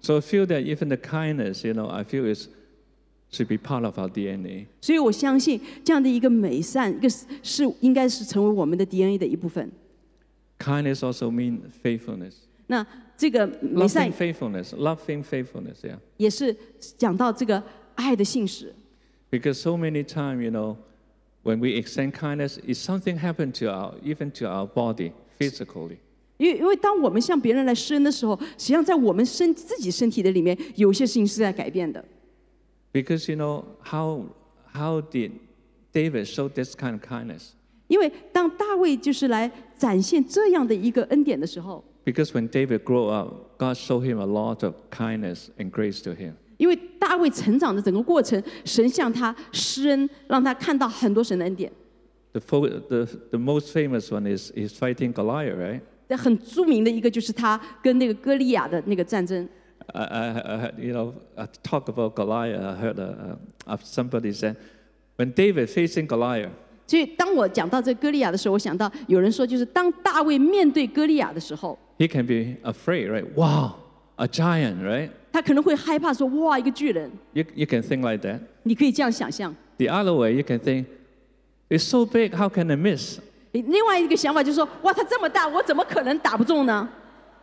So I feel that even the kindness, you know, I feel is should be part of our D N A. 所以我相信这样的一个美善，一个是是应该是成为我们的 D N A 的一部分。 Kindness also means faithfulness. 那这个美善 Loving faithfulness, loving faithfulness, yeah. 也是讲到这个爱的信实。 Because so many times, you know, when we extend kindness, if something happened to our, even to our body, physically. 因为因为当我们向别人来施恩的时候，实际上在我们身自己身体的里面，有些事情是在改变的。 Because you know how how did David show this kind of kindness? 因为当大卫就是来展现这样的一个恩典的时候， Because when David grew up, God showed him a lot of kindness and grace to him. 因为大卫成长的整个过程，神向他施恩，让他看到很多神的恩典。 The, fo- the, the most famous one is, is fighting Goliath, right? 很著名的一个就是他跟那个歌利亚的那个战争。 I, I, I heard, you know, I talk about Goliath. I heard uh, uh, somebody said, when David facing Goliath, 所以当我讲到这歌利亚的时候，我想到有人说，就是当大卫面对歌利亚的时候， he can be afraid, right? Wow, a giant, right? 他可能会害怕说：“哇，一个巨人。” You, you can think like that. 你可以这样想象。 The other way, you can think, it's so big, how can I miss? 另外一个想法就是说：“哇，他这么大，我怎么可能打不中呢？”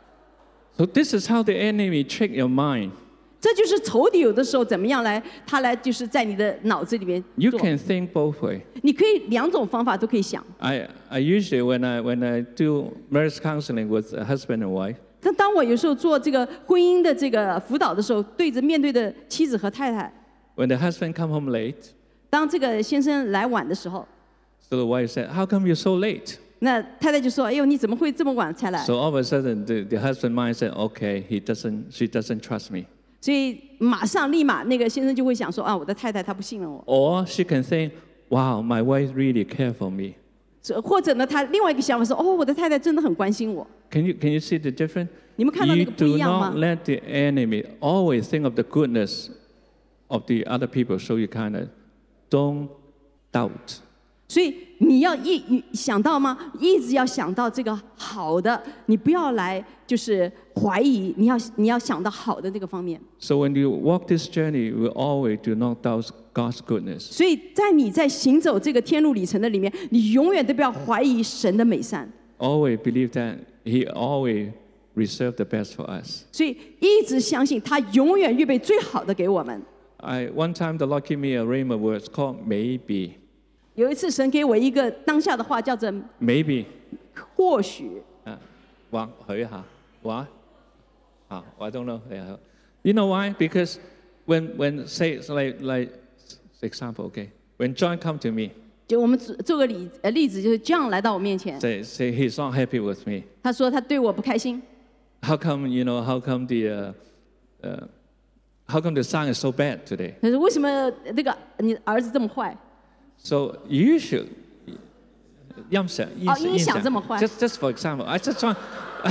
So this is how the enemy trick your mind. 这就是仇敌有的时候怎么样来，他来就是在你的脑子里面 You 做。 can think both way. 你可以两种方法都可以想。 I, I usually, when I, when I do marriage counseling with a husband and wife, 但当我有时候做这个婚姻的这个辅导的时候，对着面对的妻子和太太， when the husband come home late, 当这个先生来晚的时候， so the wife said, how come you're so late? 那太太就说：“哎呦，你怎么会这么晚才来？” So all of a sudden, the, the husband mind said, okay, he doesn't, she doesn't trust me. 所以马上立马那个先生就会想说：“啊，我的太太她不信任我。” Or she can think, wow, my wife really care for me. 或者呢，他另外一个想法是：“哦，我的太太真的很关心我。” Can you, can you see the difference? 你们看到那 You 个不一 do 样 not 吗？ let the enemy always think of the goodness of the other people, show you kindness. Don't doubt. 所以你要一一想到吗？一直要想到这个好的，你不要来就是怀疑，你要你要想到好的这个方面。 So when you walk this journey, we always do not doubt God's goodness. 所以在你在行走这个天路里程的里面，你永远都不要怀疑神的美善。 Always believe that He always reserved the best for us. 所以一直相信他永远预备最好的给我们。 I, one time the Lord gave me a rhema word called maybe. 有一次神给我一个当下的话，叫做 Maybe. 或许。 Uh, 或许吓 What? Ah, I don't know. Yeah. You know why? Because when, when say, like, like, example, okay. When John come to me, 就我们做做个例呃例子，就是这样来到我面前， say, say he's not happy with me. 他说他对我不开心。 How come, you know, how come the, uh, uh, how come the sound is so bad today? 他说为什么那个你儿子这么坏？ So you should, 音响， 哦，音响这么坏。 Just, just for example, I just want,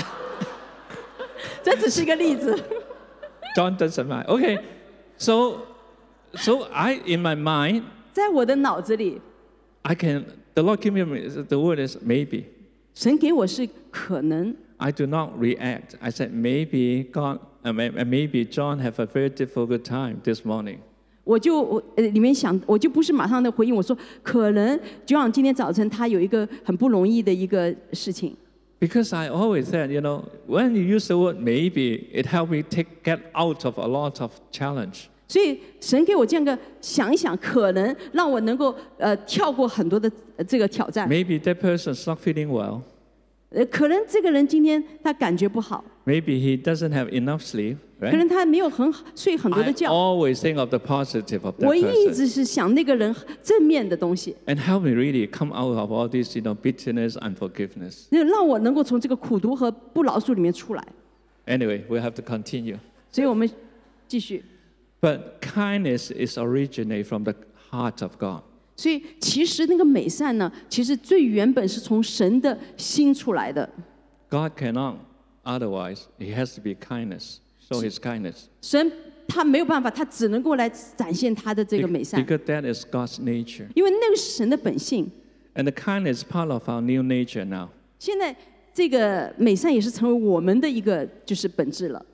这只是一个例子。 John doesn't mind. Okay, so, so I, in my mind, 在我的脑子里， I can, the Lord give me, the word is maybe. 神给我是可能。 I do not react. I said, maybe God, uh, may- uh, maybe John have a very difficult time this morning. 我就我呃里面想，我就不是马上的回应，我说可能就像今天早晨他有一个很不容易的一个事情。 Because I always said, you know, when you use the word maybe, it helped me take, get out of a lot of challenge. 所以神给我这样个想一想，可能让我能够呃跳过很多的、呃、这个挑战。 Maybe that person's not feeling well. 呃，可能这个人今天他感觉不好， Maybe he doesn't have enough sleep, 可 right? 能他没有很好睡很多的 I 觉。 always think of the positive of that 我一 person 直是想那个人正面的东西， and help me really come out of all this, you know, bitterness, unforgiveness. 那让我能够从这个苦毒和不饶恕里面出来。 Anyway, we have to continue. 所以我们继续。 But kindness is originate from the heart of God. 所以其实那个美善呢，其实最原本是从神的心出来的。 God cannot otherwise. He has to be kindness. Show His kindness. 神他没有办法，他只能够来展现他的这个美善， Because that is God's nature. 因为那个是神的本性。 And the kindness is part of our new nature now. 现在这个美善也是成为我们的一个就是本质了。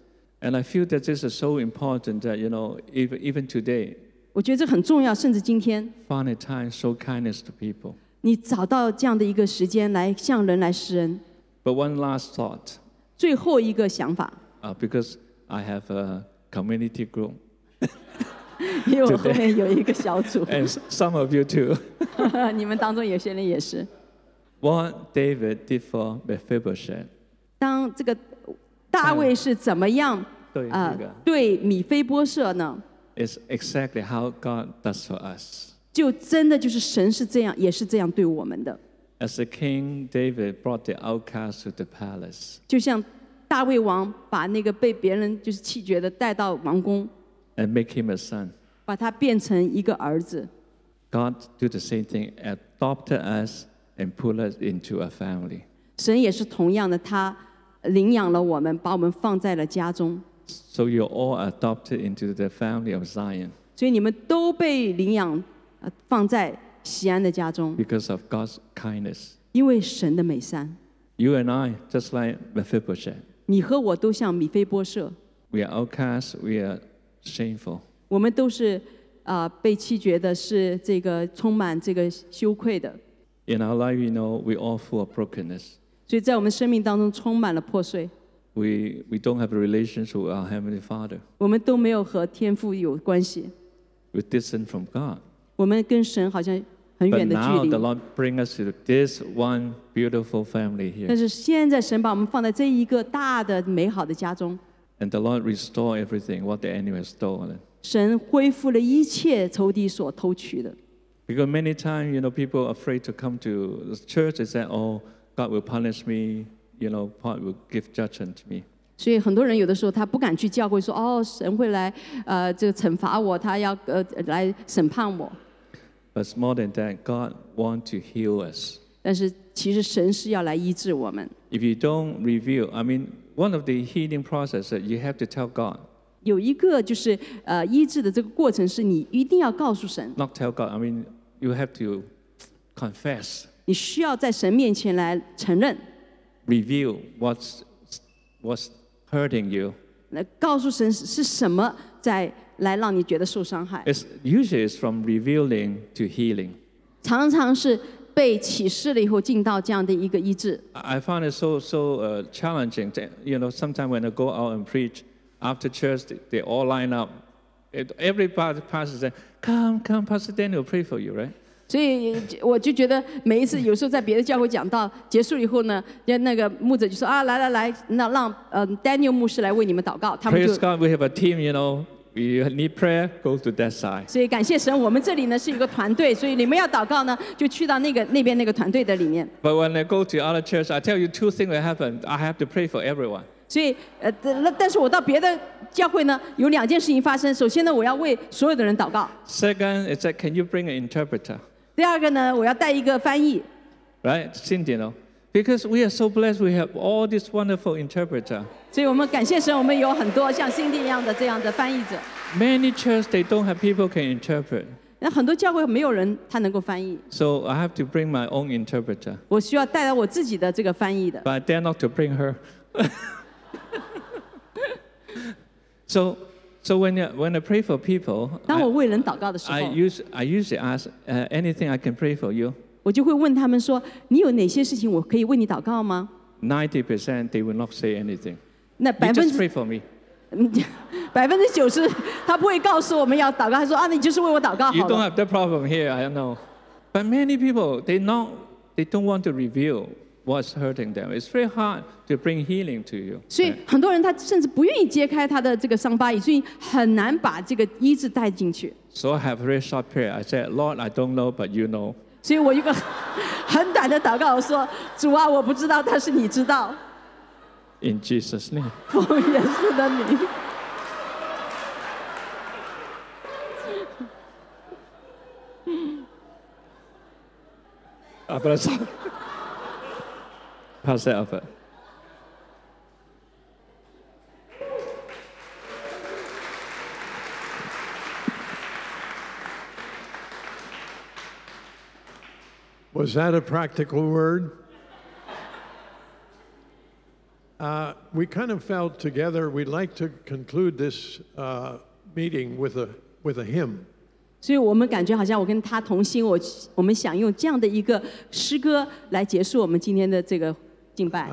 And I feel that this is so important that, you know, even, even today, 我觉得这很重要，甚至今天 find a time, show kindness to people. 你找到这样的一个时间来向人来施恩。 But one last thought, 最后一个想法， uh, because I have a community group, 因为我后面有一个小组， and s- some of you too. 你们当中有些人也是。 What David did for Mephibosheth. 当这个大卫是怎么样对呃这个对米非波设呢？ Is exactly how God does for us. 就真的就是神是这样，也是这样对我们的。 As a king, David brought the outcast to the palace 就像大卫王把那个被别人就是弃绝的带到王宫， and make him a son. 把他变成一个儿子。 God do the same thing, adopted us and put us into a family. 神也是同样的，他领养了我们，把我们放在了家中。 So you're all adopted into the family of Zion 所以你们都被领养，呃，放在西安的家中， because of God's kindness. 因为神的美善。 You and I, just like Mephibosheth, 你和我都像米非波设， we are outcasts, we are shameful. 我们都是啊、呃被弃绝的，是这个充满这个羞愧的。 In our life, you know, we all full of brokenness. 所以在我们生命当中充满了破碎， We, we don't have a relationship with our Heavenly Father. 我们都没有和天父有关系， We're distant from God. 我们跟神好像很 But 远的距 now 离 the。Lord bring us to this one beautiful family 但 here. 是现在神把我们放在这一个大的美好的家中， And the Lord restore everything, what the enemy has stolen. 神恢复了一切仇敌所偷取的。 Because many times, you know, people are afraid to come to the church. They say, oh, God will punish me. You know, God will give judgment to me. 所以很多人有的时候他不敢去教会说，哦，神会来呃这个惩罚我，他要呃来审判我。 But it's more than that. God wants to heal us. 但是其实神是要来医治我们。 If you don't reveal, I mean, one of the healing process that you have to tell God, 有一个就是呃医治的这个过程，是你一定要告诉神， not tell God. I mean, you have to confess, 你需要在神面前来承认， reveal what's what's hurting you. 来告诉神是是什么在来让你觉得受伤害。 It's usually it's from revealing to healing. 常常是被启示了以后进到这样的一个医治。 I I find it so so uh, challenging. That, you know, sometimes when I go out and preach after church, they, they all line up. It, every pa- pastor says, "Come, come, Pastor Daniel, will pray for you." Right? 所以我就觉得每一次有时候在别的教会讲到结束以后呢，那那个牧者就说啊，来来来，那让呃 Daniel 牧师来为你们祷告，他们 Praise 就。 God, we have a team. You know, we need prayer. Go to that side. 所以感谢神，我们这里呢是一个团队，所以你们要祷告呢，就去到那个那边那个团队的里面。 But when I go to other church, I tell you two things will happen. I have to pray for everyone. 所以呃，那但是我到别的教会呢，有两件事情发生。首先呢，我要为所有的人祷告； Second is that can you bring an interpreter? 第二个呢，我要带一个翻译。 Right, Cindy, you know, because we are so blessed. We have all this wonderful interpreter. 所以我们感谢神，我们有很多像辛迪一样的这样的翻译者。 Many churches they don't have people can interpret. 那很多教会没有人他能够翻译， So I have to bring my own interpreter. 我需要带来我自己的这个翻译的。 But I dare not to bring her. so, so when, you, when I pray for people, 当我 I, 为人祷告的时 I, 候， use, I usually ask, uh, anything I can pray for you? 我就会问他们说：“你有哪些事情我可以为你祷告吗 ninety percent they will not say anything.？” 那 You 百分 just 之 pray for me. 百分之九十他不会告诉我们要祷告，他说：“啊，你就是为我祷告 You 好 don't 了。 have that problem here, I know. But many people, they, not, they don't want to reveal what's hurting them. It's very hard to bring healing to you. ” 所以很多人他甚至不愿意揭开他的这个伤疤，以至于很难把这个医治带进去。 So I have a very short prayer. I said, Lord, I don't know, but you know. 所以我一个很短的祷告，我说：“主啊，我不知道，但是你知道。 In Jesus' name. ” 奉耶稣的名。 Abraço. Pass that over. Was that a practical word? uh, we kind of felt together we'd like to conclude this uh, meeting with a with a hymn. 所以我们感觉好像我跟他同心，我我们想用这样的一个诗歌来结束我们今天的这个敬拜。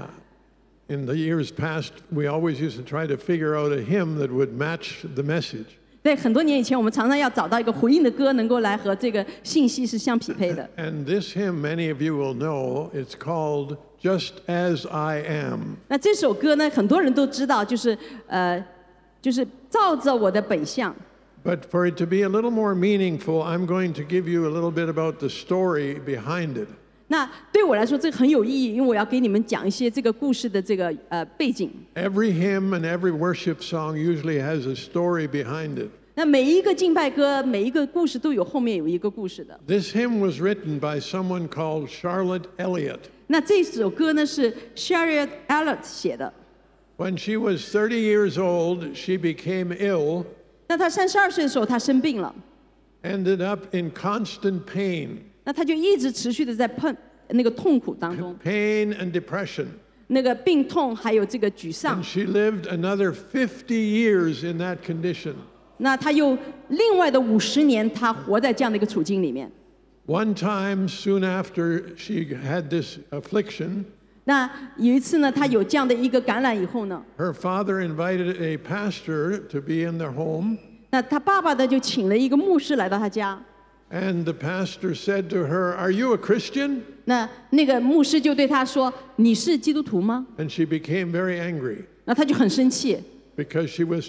In the years past, we always used to try to figure out a hymn that would match the message. 在很多年以前，我们常常要找到一个回应的歌，能够来和这个信息是相匹配的。 And this hymn, many of you will know, it's called "Just as I Am." 那这首歌呢，很多人都知道，就是呃，就是照着我的本相。 But for it to be a little more meaningful, I'm going to give you a little bit about the story behind it. 那对我来说，这个很有意义，因为我要给你们讲一些这个故事的这个呃背景。 Every hymn and every worship song usually has a story behind it. 那每一个敬拜歌，每一个故事都有后面有一个故事的。 This hymn was written by someone called Charlotte Elliott. 那这首歌呢是 Charlotte Elliott 写的。 When she was thirty years old, she became ill. 那她三十二岁的时候，她生病了。 Ended up in constant pain. 那她就一直持续的在碰那个痛苦当中。 Pain and depression. 那个病痛还有这个沮丧。 And she lived another fifty years in that condition. 那她又另外的五十年，她活在这样的一个处境里面。 One time, soon after she had this affliction, 那有一次呢，她有这样的一个感染以后呢， her father invited a pastor to be in their home. 那她爸爸呢就请了一个牧师来到她家。 And the pastor said to her, "Are you a Christian?" 那那个牧师就对她说：“你是基督徒吗？” And she became very angry. 那她就很生气。 Because she was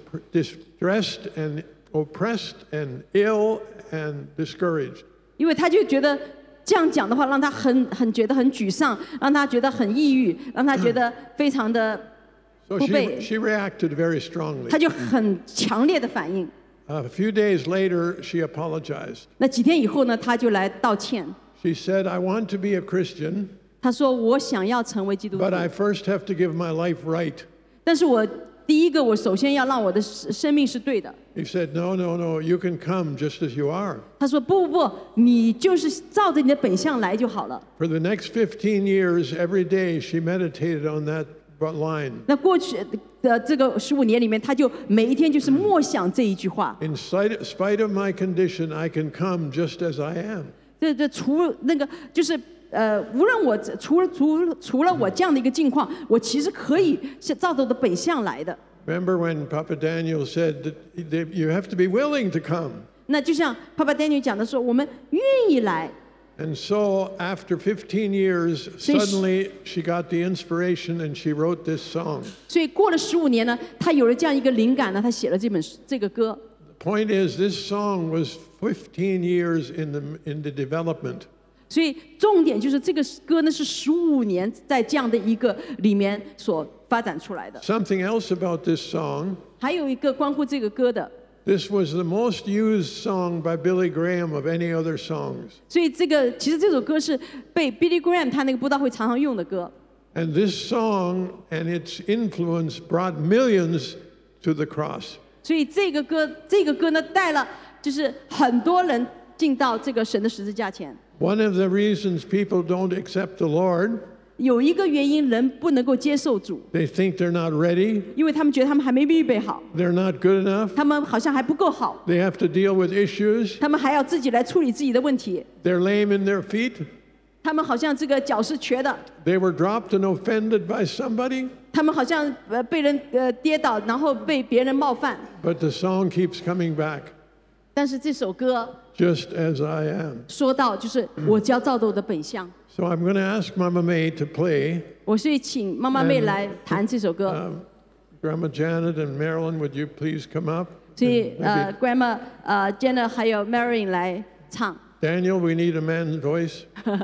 distressed and oppressed and ill and discouraged. 因为她就觉得这样讲的话，让她很很觉得很沮丧，让她觉得很抑郁，让她觉得非常的 So 不被。 she, she reacted very strongly. 她就很强烈的反应。 A few days later, she apologized. 那几天以后呢，她就来道歉。 She said, "I want to be a Christian, 她说：“我想要成为基督徒， but I first have to give my life right." 但是我第一个，我首先要让我的生命是对的。” He said, "No, no, no, you can come just as you are." 他说：“不不不，你就是照着你的本相来就好了。” For the next fifteen years, every day she meditated on that line. 那过去的这个十五年里面，他就每一天就是默想这一句话。 In spite, spite of my condition, I can come just as I am. 这这除那个就是呃，无论我除了除除了我这样的一个境况，我其实可以是照着我的本相来的。 Remember when Papa Daniel said that you have to be willing to come. 那就像 Papa Daniel 讲的说，我们愿意来。 And so after fifteen years, suddenly she got the inspiration and she wrote this song. 所以过了十五年呢，他有了这样一个灵感呢，他写了这本这个歌。 The point is, this song was fifteen years in the in the development. 所以重点就是这个歌呢是十五年在这样的一个里面所发展出来的。 Something else about this song. 还有一个关乎这个歌的。 This was the most used song by Billy Graham of any other songs. 所以这个其实这首歌是被 Billy Graham 他那个布道会常常用的歌。 And this song and its influence brought millions to the cross. 所以这个歌这个歌呢带了就是很多人进到这个神的十字架前。 One of the reasons people don't accept the Lord, 有一个原因人不能够接受主， they think they're not ready, 因为他们觉得他们还没预备好， they're not good enough, 他们好像还不够好， they have to deal with issues, 他们还要自己来处理自己的问题， they're lame in their feet, 他们好像这个脚是瘸的， they were dropped and offended by somebody, 他们好像呃被人呃跌倒，然后被别人冒犯。 but the song keeps coming back, 但是这首歌 just as I am. 说到就是我就要照着我的本相， So I'm going to ask Mama May to play. 我所以请妈妈妹来弹这首歌。 Um, Grandma Janet and Marilyn, would you please come up? 所以 And 呃 maybe ，Grandma 呃 Jenna 还有 Marion 来唱。 Daniel, we need a man's voice.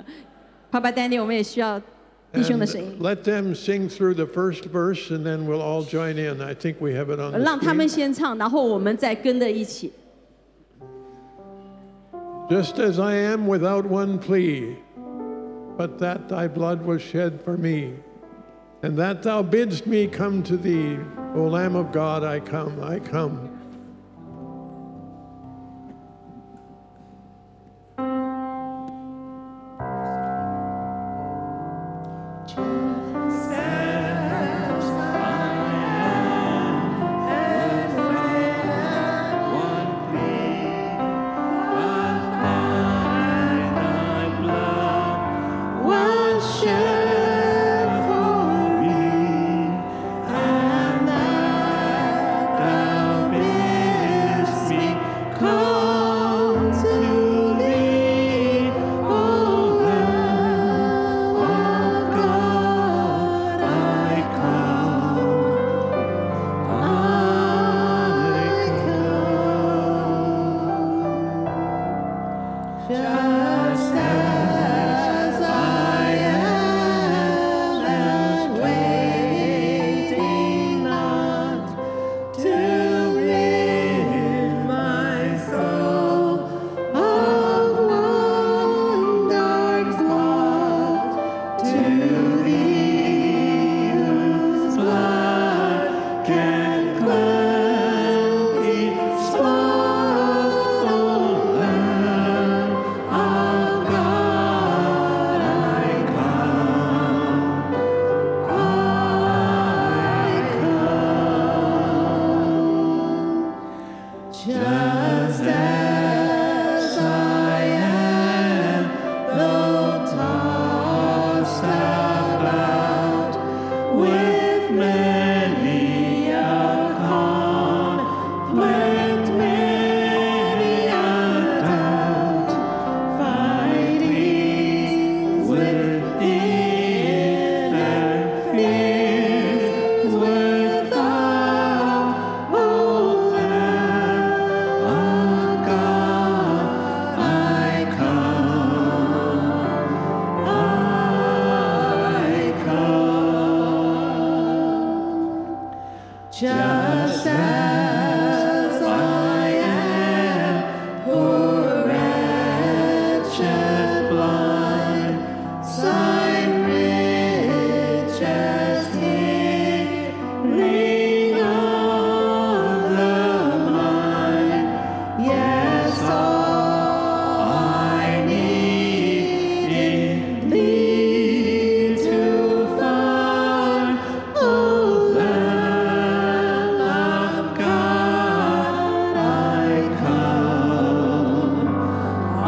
Papa Daniel 我们也需要弟兄的声音， And let them sing through the first verse, and then we'll all join in. I think we have it on the 让他们 screen. 先唱，然后我们再跟着一起。 Just as I am without one plea, but that thy blood was shed for me, and that thou bidst me come to thee, O Lamb of God, I come, I come. Just as just as I am, poor wretched blind, sight riches healing of the mind. Yes, all I need in thee to find, O Lamb of God, I come, I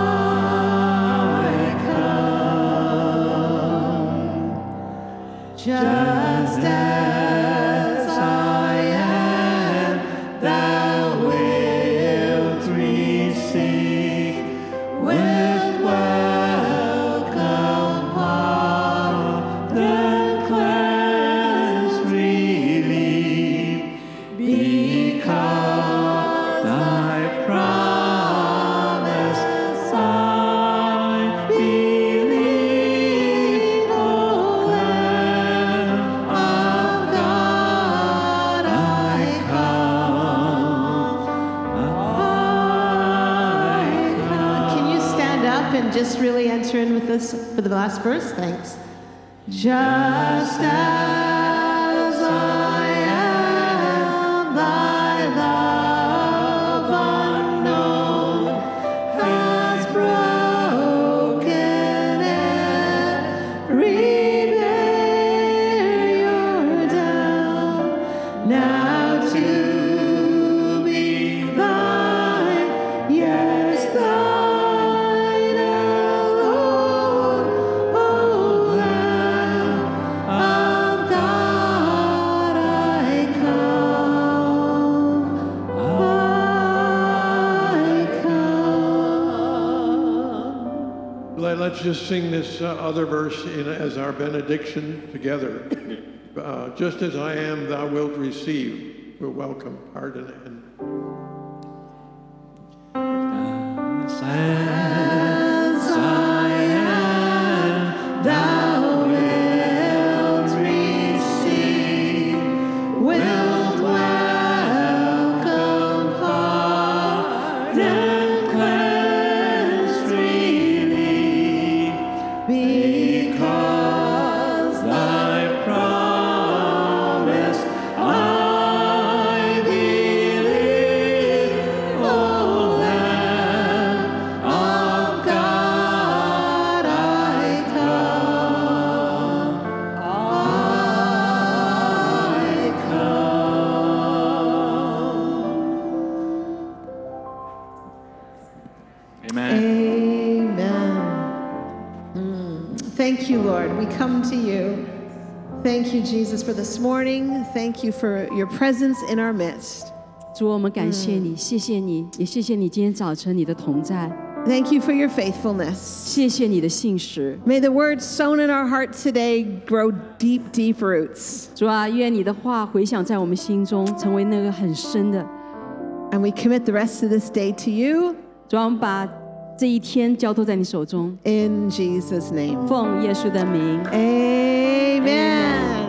come. Just as I am, thou wilt receive with welcome pardon, cleanse, relief, because thy promise I believe, O Lamb of God, I come, I come. Can you stand up and just really enter in with us for the last verse? Thanks. Just as I am, thy love unknown has broken every barrier down. Now to be thine, yes, thine alone, O Lamb of God, I come, I come. Let- Let's just sing this uh, other verse in, as our benediction together. Uh, just as I am, thou wilt receive. We'll welcome pardon and As I am, thou wilt receive, wilt welcome pardon, cleanse, relief, because thy promise I believe, O Lamb of God, I come, I come. Amen. Amen. Mm. Thank you, Lord. We come to you. Thank you, Jesus, for this morning. Thank you for your presence in our midst. 主，我们感谢你，谢谢你，也谢谢你今天早晨你的同在， Thank you for your faithfulness. 谢谢你的信实。 May the words sown in our heart today grow deep, deep roots. 主啊，愿你的话回响在我们心中，成为那个很深的。 And we commit the rest of this day to you 主啊，我们把这一天交托在你手中， in Jesus' name. 奉耶稣的名。 Amen.